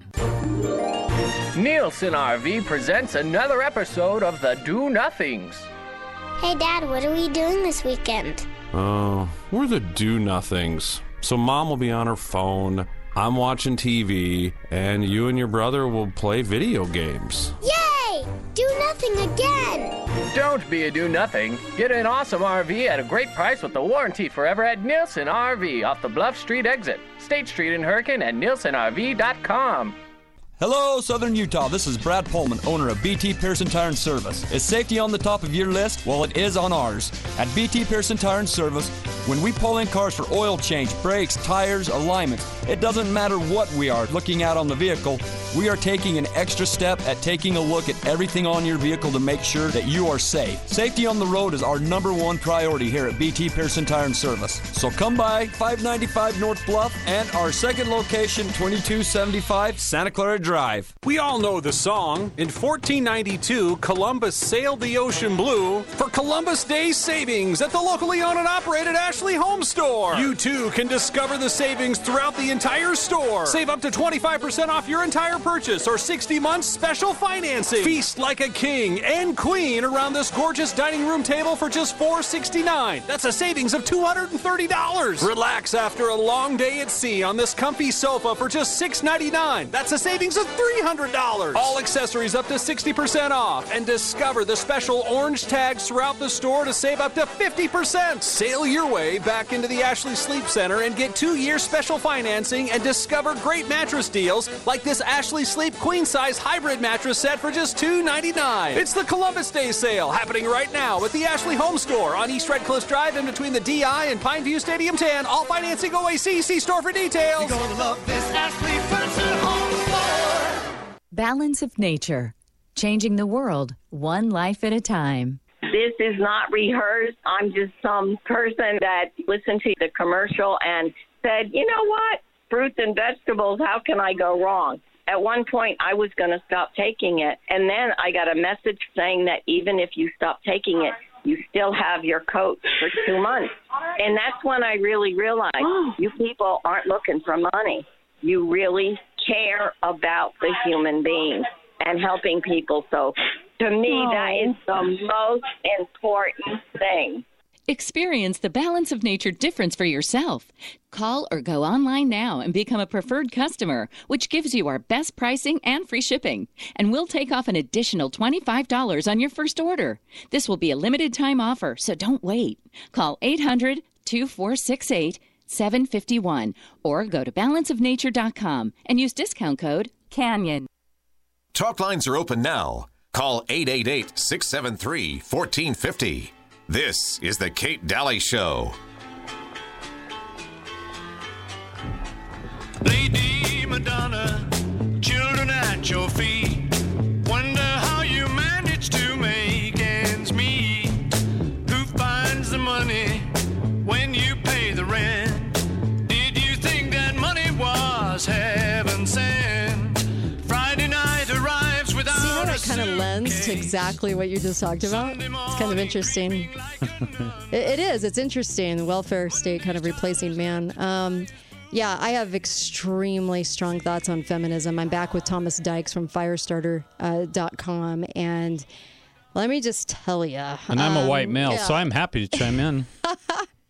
Nielsen R V presents another episode of The Do Nothings. Hey, Dad, what are we doing this weekend? Oh, we're the Do Nothings. So Mom will be on her phone, I'm watching T V, and you and your brother will play video games. Yay! Do nothing again! Don't be a do nothing. Get an awesome R V at a great price with the warranty forever at Nielsen R V off the Bluff Street exit, State Street in Hurricane, and Nielsen R V dot com. Hello, Southern Utah. This is Brad Pullman, owner of B T Pearson Tire and Service. Is safety on the top of your list? Well, it is on ours. At B T Pearson Tire and Service, when we pull in cars for oil change, brakes, tires, alignments, it doesn't matter what we are looking at on the vehicle. We are taking an extra step at taking a look at everything on your vehicle to make sure that you are safe. Safety on the road is our number one priority here at B T Pearson Tire and Service. So come by five ninety-five North Bluff and our second location, twenty-two seventy-five Santa Clara Drive. We all know the song. In fourteen ninety-two, Columbus sailed the ocean blue for Columbus Day savings at the locally owned and operated Ashley Home Store. You too can discover the savings throughout the entire store. Save up to twenty-five percent off your entire purchase or sixty months special financing. Feast like a king and queen around this gorgeous dining room table for just four sixty-nine. That's a savings of two hundred thirty dollars. Relax after a long day at sea on this comfy sofa for just six ninety-nine. That's a savings of three hundred dollars. All accessories up to sixty percent off. And discover the special orange tags throughout the store to save up to fifty percent. Sail your way back into the Ashley Sleep Center and get two-year special financing and discover great mattress deals like this Ashley Sleep Queen Size Hybrid Mattress Set for just two ninety-nine. It's the Columbus Day sale happening right now at the Ashley Home Store on East Red Cliffs Drive in between the D I and Pineview Stadium ten. All financing O A C. See store for details. You're gonna love this Ashley Pearson Home Store. Balance of Nature. Changing the world, one life at a time. This is not rehearsed. I'm just some person that listened to the commercial and said, you know what? Fruits and vegetables, how can I go wrong? At one point, I was going to stop taking it. And then I got a message saying that even if you stop taking it, you still have your coat for two months. And that's when I really realized you people aren't looking for money. You really care about the human being and helping people. So to me, that is the most important thing. Experience the Balance of Nature difference for yourself. Call or go online now and become a preferred customer, which gives you our best pricing and free shipping. And we'll take off an additional twenty-five dollars on your first order. This will be a limited time offer, so don't wait. Call eight hundred, two four six eight, seven five one or go to balance of nature dot com and use discount code CANYON. Talk lines are open now. Call eight eight eight, six seven three, one four five zero. This is the Kate Daly Show. Lady Madonna, children at your feet. Wonder how you manage to make ends meet. Who finds the money when you pay the rent? Did you think that money was heaven sent? Friday night arrives without See how a that kind of lends to exactly what you just talked about? It's kind of interesting. it, it is. It's interesting. The welfare state kind of replacing man. Um, yeah, I have extremely strong thoughts on feminism. I'm back with Thomas Dykes from firestarter dot com. Uh, and let me just tell you. And I'm um, a white male, yeah. so I'm happy to chime in.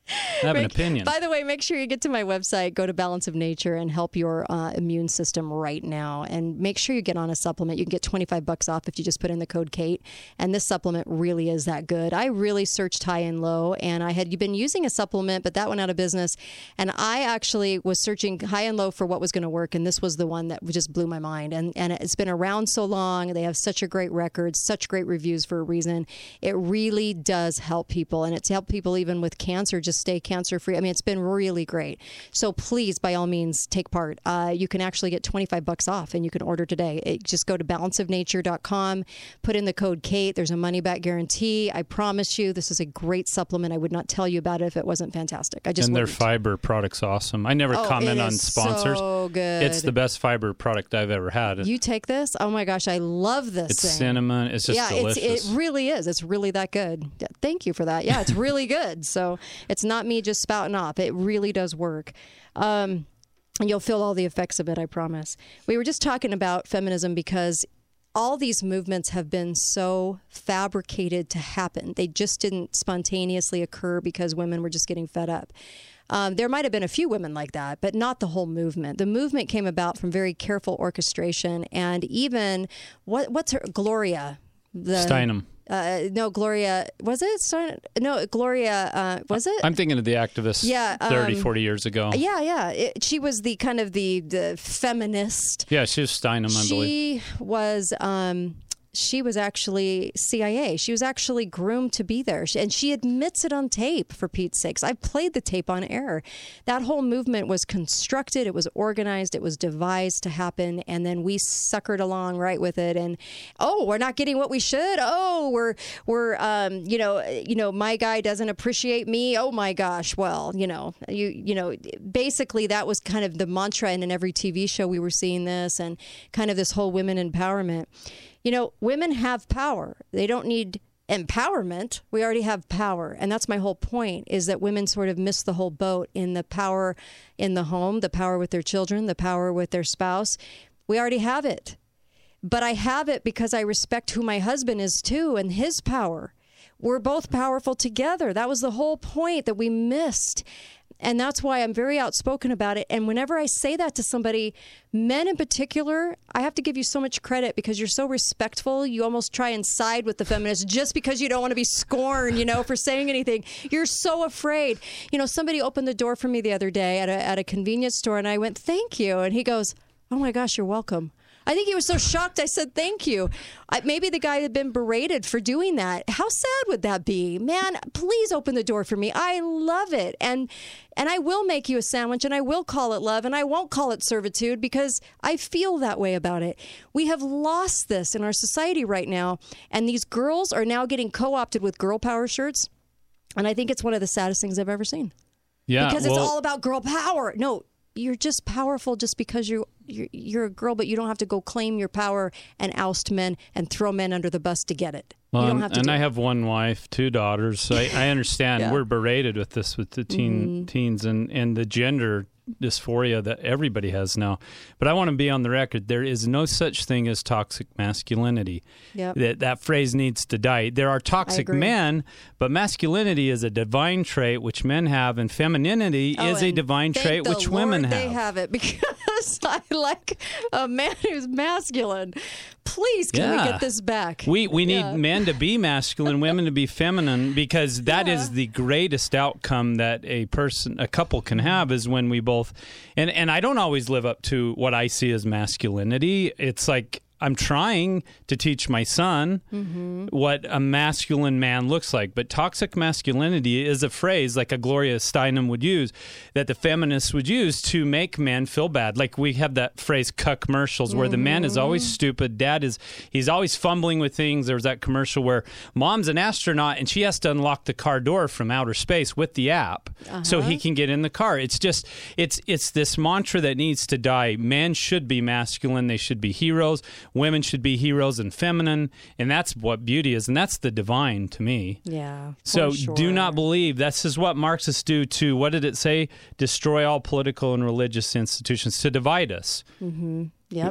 I have an Make- opinion. By the way, make sure you get to my website, go to Balance of Nature, and help your uh, immune system right now. And make sure you get on a supplement. You can get twenty-five bucks off if you just put in the code Kate. And this supplement really is that good. I really searched high and low, and I had been using a supplement, but that went out of business. And I actually was searching high and low for what was going to work, and this was the one that just blew my mind. And and it's been around so long. They have such a great record, such great reviews for a reason. It really does help people, and it's helped people even with cancer just stay cancer free. I mean, it's been really great. So please, by all means, take part. Uh, you can actually get twenty-five bucks off, and you can order today. It, just go to balance of nature dot com, put in the code Kate. There's a money back guarantee. I promise you, this is a great supplement. I would not tell you about it if it wasn't fantastic. I just and their wouldn't. fiber product's awesome. I never Oh, comment it on is sponsors. so good. It's the best fiber product I've ever had. You take this? Oh my gosh, I love this It's thing. cinnamon. It's just yeah, delicious. It's, it really is. It's really that good. Yeah, thank you for that. Yeah, it's really good. So it's not me just spouting off. It really does work. Um, and you'll feel all the effects of it, I promise. We were just talking about feminism because all these movements have been so fabricated to happen. They just didn't spontaneously occur because women were just getting fed up. Um, there might have been a few women like that, but not the whole movement. The movement came about from very careful orchestration, and even what what's her Gloria the, Steinem. Uh, no, Gloria was it? Steinem? No, Gloria uh, was it? I'm thinking of the activists Yeah, thirty, um, forty years ago. Yeah, yeah. It, she was the kind of the the feminist. Yeah, she was Steinem, I believe. She was. Um, she was actually C I A. She was actually groomed to be there. She, and she admits it on tape, for Pete's sakes. I've played the tape on air. That whole movement was constructed, it was organized, it was devised to happen, and then we suckered along right with it. And, oh, we're not getting what we should. Oh, we're, we're um, you know, you know, my guy doesn't appreciate me. Oh, my gosh. Well, you know, you, you know, basically that was kind of the mantra, and in every T V show we were seeing this, and kind of this whole women empowerment. You know, women have power. They don't need empowerment. We already have power. And that's my whole point, is that women sort of miss the whole boat in the power in the home, the power with their children, the power with their spouse. We already have it. But I have it because I respect who my husband is too, and his power. We're both powerful together. That was the whole point that we missed. And that's why I'm very outspoken about it. And whenever I say that to somebody, men in particular, I have to give you so much credit because you're so respectful. You almost try and side with the feminists just because you don't want to be scorned, you know, for saying anything. You're so afraid. You know, somebody opened the door for me the other day at a, at a convenience store, and I went, thank you. And he goes, oh my gosh, you're welcome. I think he was so shocked I said thank you. I, maybe the guy had been berated for doing that. How sad would that be? Man, please open the door for me. I love it. And and I will make you a sandwich, and I will call it love, and I won't call it servitude because I feel that way about it. We have lost this in our society right now, and these girls are now getting co-opted with girl power shirts, and I think it's one of the saddest things I've ever seen. Yeah, because well, it's all about girl power. No, you're just powerful just because you you're, you're a girl, but you don't have to go claim your power and oust men and throw men under the bus to get it. Well, you don't have to and do I it. have one wife, two daughters. So I, I understand. Yeah. We're berated with this with the teen Mhm. teens and, and the gender dysphoria that everybody has now. But I want to be on the record. There is no such thing as toxic masculinity. Yep. That that phrase needs to die. There are toxic agree. men, but masculinity is a divine trait which men have, and femininity Oh, is a and divine thank trait the which Lord women they have. have it because I like a man who's masculine. Please, can we Yeah. get this back? We we need Yeah. men to be masculine, women to be feminine, because that is the greatest outcome that a person, a couple can have, is when we both. And and I don't always live up to what I see as masculinity. It's like I'm trying to teach my son Mm-hmm. what a masculine man looks like. But toxic masculinity is a phrase like a Gloria Steinem would use, that the feminists would use to make men feel bad. Like we have that phrase, cuck commercials, where the man is always stupid. Dad is, he's always fumbling with things. There was that commercial where mom's an astronaut and she has to unlock the car door from outer space with the app so he can get in the car. It's just, it's, it's this mantra that needs to die. Men should be masculine. They should be heroes. Women should be heroes and feminine, and that's what beauty is, and that's the divine to me. Yeah. So for sure. do not believe. This is what Marxists do to, what did it say? Destroy all political and religious institutions, to divide us. Mm-hmm. Yep.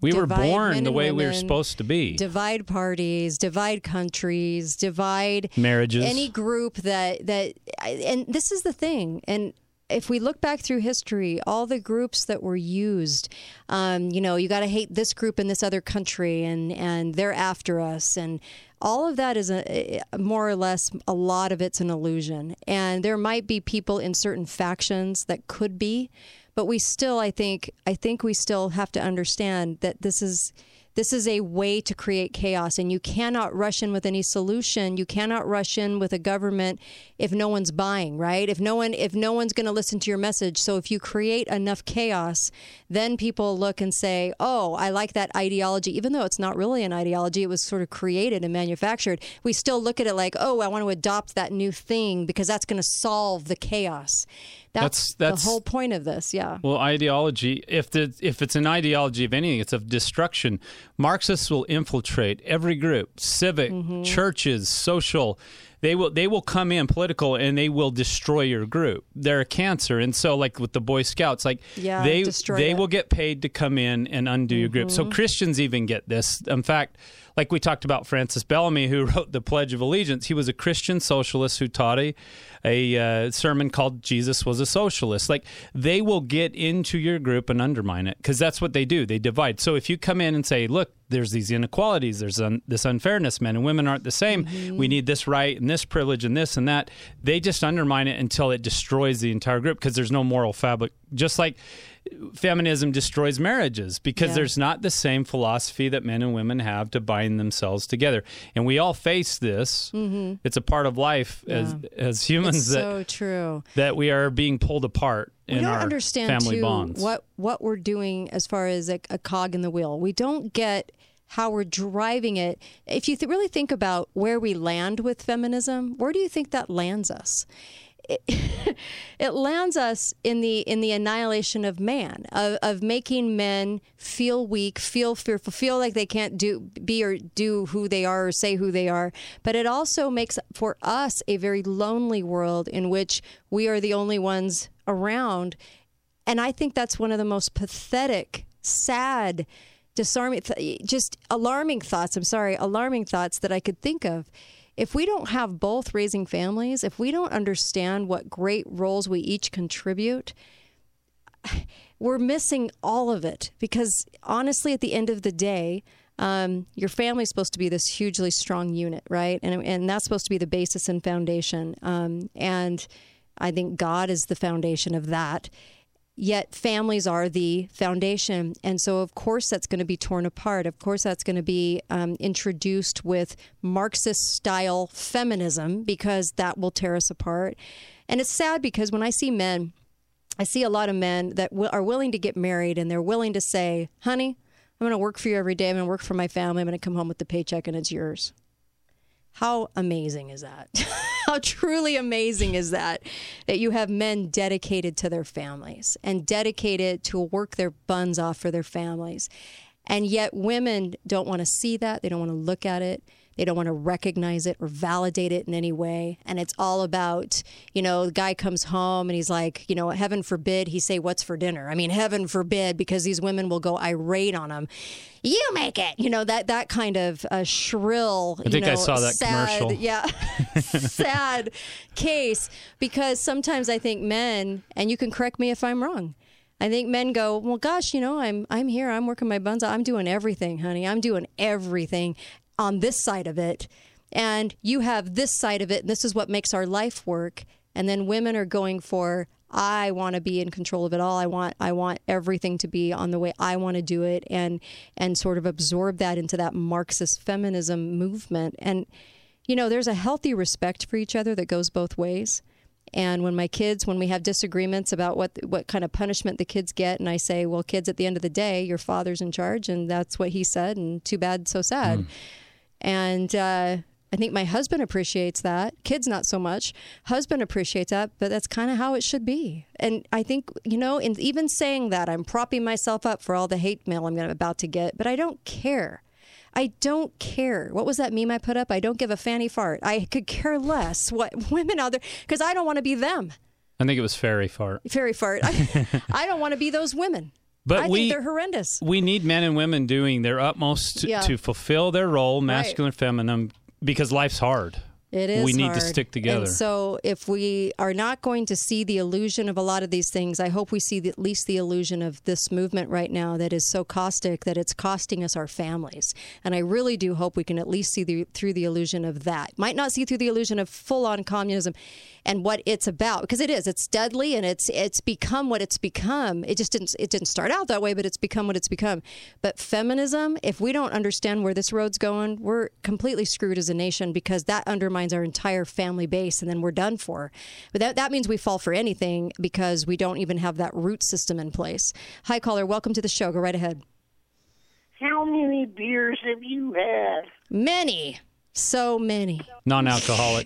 We were divide born men the and way we were women, supposed to be. Divide parties, divide countries, divide Marriages. Any group that that, and this is the thing. And if we look back through history, all the groups that were used, um, you know, you got to hate this group in this other country, and and they're after us, and all of that is a, more or less, a lot of it's an illusion. And there might be people in certain factions that could be. But we still, I think, I think we still have to understand that this is this is a way to create chaos, and you cannot rush in with any solution. You cannot rush in with a government if no one's buying, right? If no one, if no one's going to listen to your message. So if you create enough chaos, then people look and say, "Oh, I like that ideology," even though it's not really an ideology. It was sort of created and manufactured. We still look at it like, "Oh, I want to adopt that new thing because that's going to solve the chaos." That's, That's that's the whole point of this, yeah. Well, ideology, if the if it's an ideology of anything, it's of destruction. Marxists will infiltrate every group, civic, Mm-hmm. churches, social. They will they will come in political, and they will destroy your group. They're a cancer, and so like with the Boy Scouts, like Yeah, they destroy they it. will get paid to come in and undo your group. So Mhm. Christians even get this. In fact, like we talked about Francis Bellamy, who wrote the Pledge of Allegiance. He was a Christian socialist who taught a a uh, sermon called "Jesus Was a Socialist." Like they will get into your group and undermine it because that's what they do. They divide. So if you come in and say, "Look, there's these inequalities, there's un- this unfairness, men and women aren't the same. Mm-hmm. We need this right and this privilege and this and that," they just undermine it until it destroys the entire group because there's no moral fabric. Just like feminism destroys marriages because Yeah. there's not the same philosophy that men and women have to bind themselves together. And we all face this. Mhm. It's a part of life as as humans It's that so true. that we are being pulled apart We in don't our understand family too bonds. what what we're doing as far as a, a cog in the wheel. We don't get how we're driving it. If you th- really think about where we land with feminism, where do you think that lands us? It, it lands us in the in the annihilation of man, of, of making men feel weak, feel fearful, feel like they can't do be or do who they are or say who they are. But it also makes for us a very lonely world in which we are the only ones around. And I think that's one of the most pathetic, sad, disarming, th- just alarming thoughts. I'm sorry, alarming thoughts that I could think of. If we don't have both raising families, if we don't understand what great roles we each contribute, we're missing all of it. Because honestly, at the end of the day, um, your family's supposed to be this hugely strong unit, right? And and that's supposed to be the basis and foundation. Um, and I think God is the foundation of that. Yet families are the foundation. And so, of course, that's going to be torn apart. Of course, that's going to be um, introduced with Marxist-style feminism because that will tear us apart. And it's sad because when I see men, I see a lot of men that w- are willing to get married and they're willing to say, "Honey, I'm going to work for you every day. I'm going to work for my family. I'm going to come home with the paycheck and it's yours." How amazing is that? How truly amazing is that, that you have men dedicated to their families and dedicated to work their buns off for their families. And yet women don't want to see that. They don't want to look at it. They don't want to recognize it or validate it in any way. And it's all about, you know, the guy comes home and he's like, you know, heaven forbid he say, "What's for dinner?" I mean, heaven forbid, because these women will go irate on him. "You make it," you know, that that kind of uh, shrill, I think you know, I saw that sad, commercial. yeah, sad case. Because sometimes I think men, and you can correct me if I'm wrong, I think men go, "Well, gosh, you know, I'm I'm here. I'm working my buns off. I'm doing everything, honey. I'm doing everything on this side of it. And you have this side of it. And this is what makes our life work." And then women are going for, "I want to be in control of it all. I want I want everything to be on the way I want to do it," and and sort of absorb that into that Marxist feminism movement. And, you know, there's a healthy respect for each other that goes both ways. And when my kids, when we have disagreements about what what kind of punishment the kids get, and I say, "Well, kids, at the end of the day, your father's in charge, and that's what he said, and too bad, so sad." Mm. And uh, I think my husband appreciates that. Kids, not so much. Husband appreciates that, but that's kind of how it should be. And I think, you know, in even saying that, I'm propping myself up for all the hate mail I'm about to get, but I don't care. I don't care. What was that meme I put up? I don't give a fanny fart. I could care less what women out there, because I don't want to be them. I think it was fairy fart. Fairy fart. I, I don't want to be those women. But I we, think they're horrendous. We need men and women doing their utmost to, Yeah. to fulfill their role, masculine, Right. feminine, because life's hard. It is We need hard. to stick together. And so if we are not going to see the illusion of a lot of these things, I hope we see the, at least the illusion of this movement right now that is so caustic that it's costing us our families. And I really do hope we can at least see the, through the illusion of that. Might not see through the illusion of full-on communism and what it's about, because it is. It's deadly, and it's it's become what it's become. It just didn't it didn't start out that way, but it's become what it's become. But feminism, if we don't understand where this road's going, we're completely screwed as a nation, because that undermines our entire family base, and then we're done for. But that, that means we fall for anything because we don't even have that root system in place. Hi, caller. Welcome to the show. Go right ahead. How many beers have you had? Many. So many. Non-alcoholic.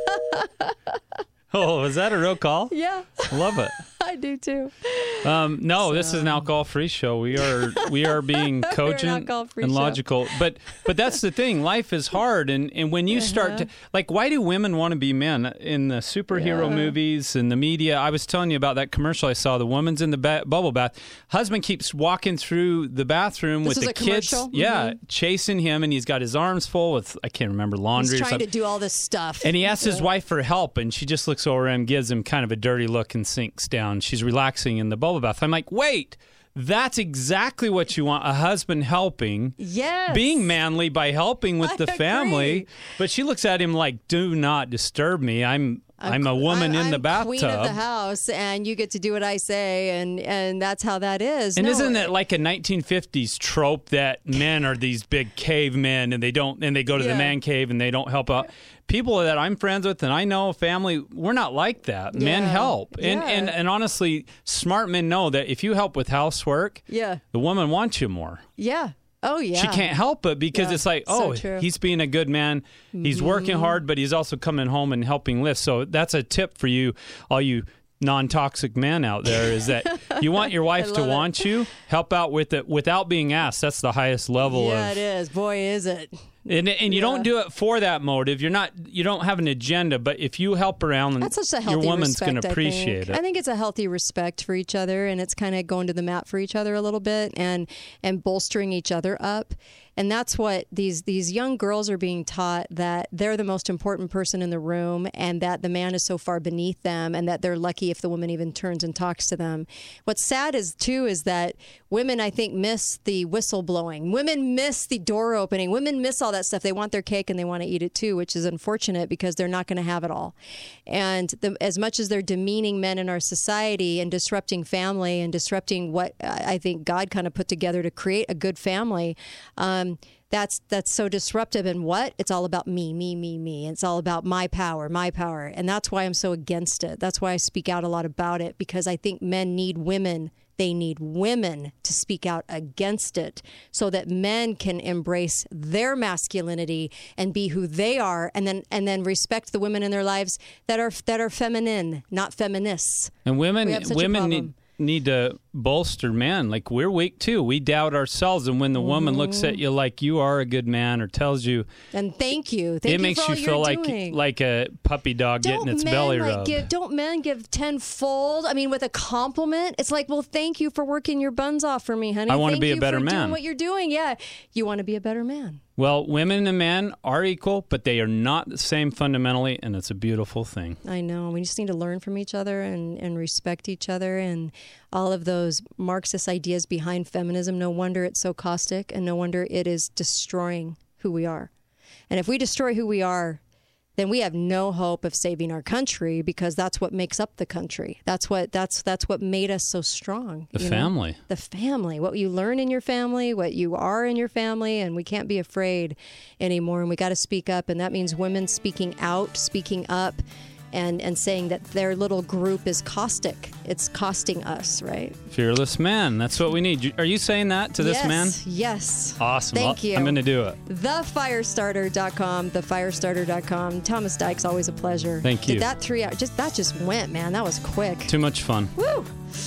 Oh, is that a real call? Yeah. I love it. I do too. Um, no, this is an alcohol-free show. We are we are being We're an cogent alcohol-free and show. logical. But but that's the thing. Life is hard, and, and when you start to like, why do women want to be men in the superhero Yeah. movies and the media? I was telling you about that commercial I saw. The woman's in the ba- bubble bath. Husband keeps walking through the bathroom This with was the a kids. commercial? Yeah, Mhm. chasing him, and he's got his arms full with I can't remember laundry He's or trying something. to do all this stuff. And he asks his Yeah. wife for help, and she just looks over him, gives him kind of a dirty look, and sinks down. She's relaxing in the bubble bath. I'm like, wait, that's exactly what you want, a husband helping. Yes. Being manly by helping with I the family. agree. But she looks at him like, do not disturb me. I'm I'm, a woman I'm, in the I'm bathtub. queen of the house, and you get to do what I say, and, and that's how that is. And No, isn't it like a nineteen fifties trope that men are these big cavemen and they don't and they go to Yeah. the man cave and they don't help out? People that I'm friends with and I know family, we're not like that. Men Yeah. help. And, Yeah. and and honestly, smart men know that if you help with housework, Yeah. the woman wants you more. Yeah. Oh, yeah. She can't help it because Yeah. it's like, So oh, true. he's being a good man. He's working Mhm. hard, but he's also coming home and helping lift. So that's a tip for you, all you non-toxic men out there, is that you want your wife to love it. want you, help out with it without being asked. That's the highest level Yeah, of it is. Boy, is it. and, and you Yeah. don't do it for that motive. You're not. You don't have an agenda. But if you help around, That's such a your healthy woman's respect, going to I appreciate think. it. I think it's a healthy respect for each other, and it's kind of going to the mat for each other a little bit, and and bolstering each other up. And that's what these these young girls are being taught, that they're the most important person in the room, and that the man is so far beneath them, and that they're lucky if the woman even turns and talks to them. What's sad is too is that women, I think, miss the whistle blowing. Women miss the door opening. Women miss all that stuff. They want their cake and they want to eat it too, which is unfortunate because they're not going to have it all. And the, as much as they're demeaning men in our society and disrupting family and disrupting what uh, I think God kind of put together to create a good family, um, that's that's so disruptive. And what? It's all about me, me, me, me. It's all about my power, my power. And that's why I'm so against it. That's why I speak out a lot about it, because I think men need women. They need women to speak out against it so that men can embrace their masculinity and be who they are, and then and then respect the women in their lives that are that are feminine, not feminists. And women, We have such a women need, problem. need to bolster men. Like, we're weak too. We doubt ourselves, and when the woman looks at you like you are a good man or tells you, And thank you. Thank it you makes for all you you're feel like doing. like a puppy dog Don't getting its men, belly like, rubbed. give, don't men give tenfold? I mean, with a compliment, it's like, well, thank you for working your buns off for me, honey. I wanna Thank be a you better for man. Doing what you're doing, yeah. You want to be a better man. Well, women and men are equal, but they are not the same fundamentally, and it's a beautiful thing. I know. We just need to learn from each other and, and respect each other, and all of those Marxist ideas behind feminism. No wonder it's so caustic, and no wonder it is destroying who we are. And if we destroy who we are, then we have no hope of saving our country, because that's what makes up the country. That's what that's that's what made us so strong. The you know? family. The family. What you learn in your family, what you are in your family, and we can't be afraid anymore. And we got to speak up, and that means women speaking out, speaking up, and and saying that their little group is caustic. It's costing us, right? Fearless man. That's what we need. You- Are you saying that to this yes, man? Yes. Awesome. Thank I'll- you. I'm going to do it. the firestarter dot com, the firestarter dot com. Thomas Dykes, always a pleasure. Thank you. Did that three hours, just that just went, man. That was quick. Too much fun. Woo!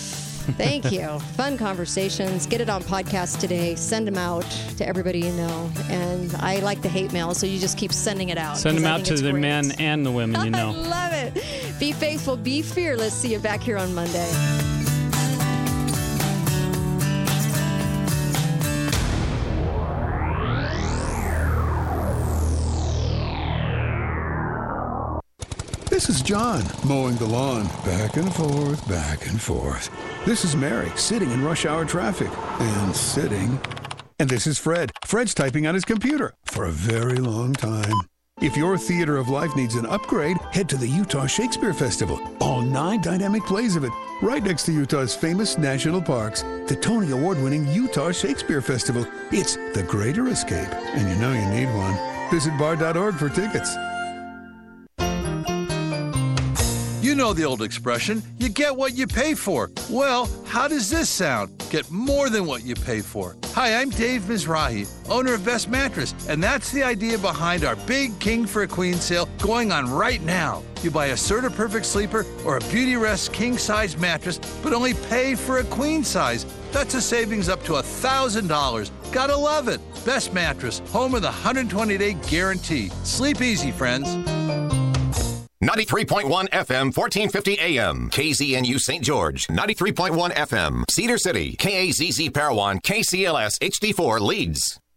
Thank you. Fun conversations. Get it on podcast today. Send them out to everybody you know. And I like the hate mail, so you just keep sending it out. Send them 'cause I out think to it's the great. men and the women you know. I love it. Be faithful, be fearless. See you back here on Monday. This is John, mowing the lawn, back and forth, back and forth. This is Mary, sitting in rush hour traffic, and sitting. And this is Fred. Fred's typing on his computer for a very long time. If your theater of life needs an upgrade, head to the Utah Shakespeare Festival. All nine dynamic plays of it, right next to Utah's famous national parks. The Tony Award-winning Utah Shakespeare Festival. It's the greater escape, and you know you need one. Visit bar dot org for tickets. You know the old expression, you get what you pay for. Well, how does this sound? Get more than what you pay for. Hi, I'm Dave Mizrahi, owner of Best Mattress, and that's the idea behind our big King for a Queen sale going on right now. You buy a Serta Perfect Sleeper or a Beauty Rest king-size mattress, but only pay for a queen size. That's a savings up to one thousand dollars. Gotta love it. Best Mattress, home of the one hundred twenty day guarantee. Sleep easy, friends. ninety-three point one F M, fourteen fifty A M, K Z N U Saint George. ninety-three point one F M, Cedar City, K A Z Z Parowan, K C L S H D four Leeds.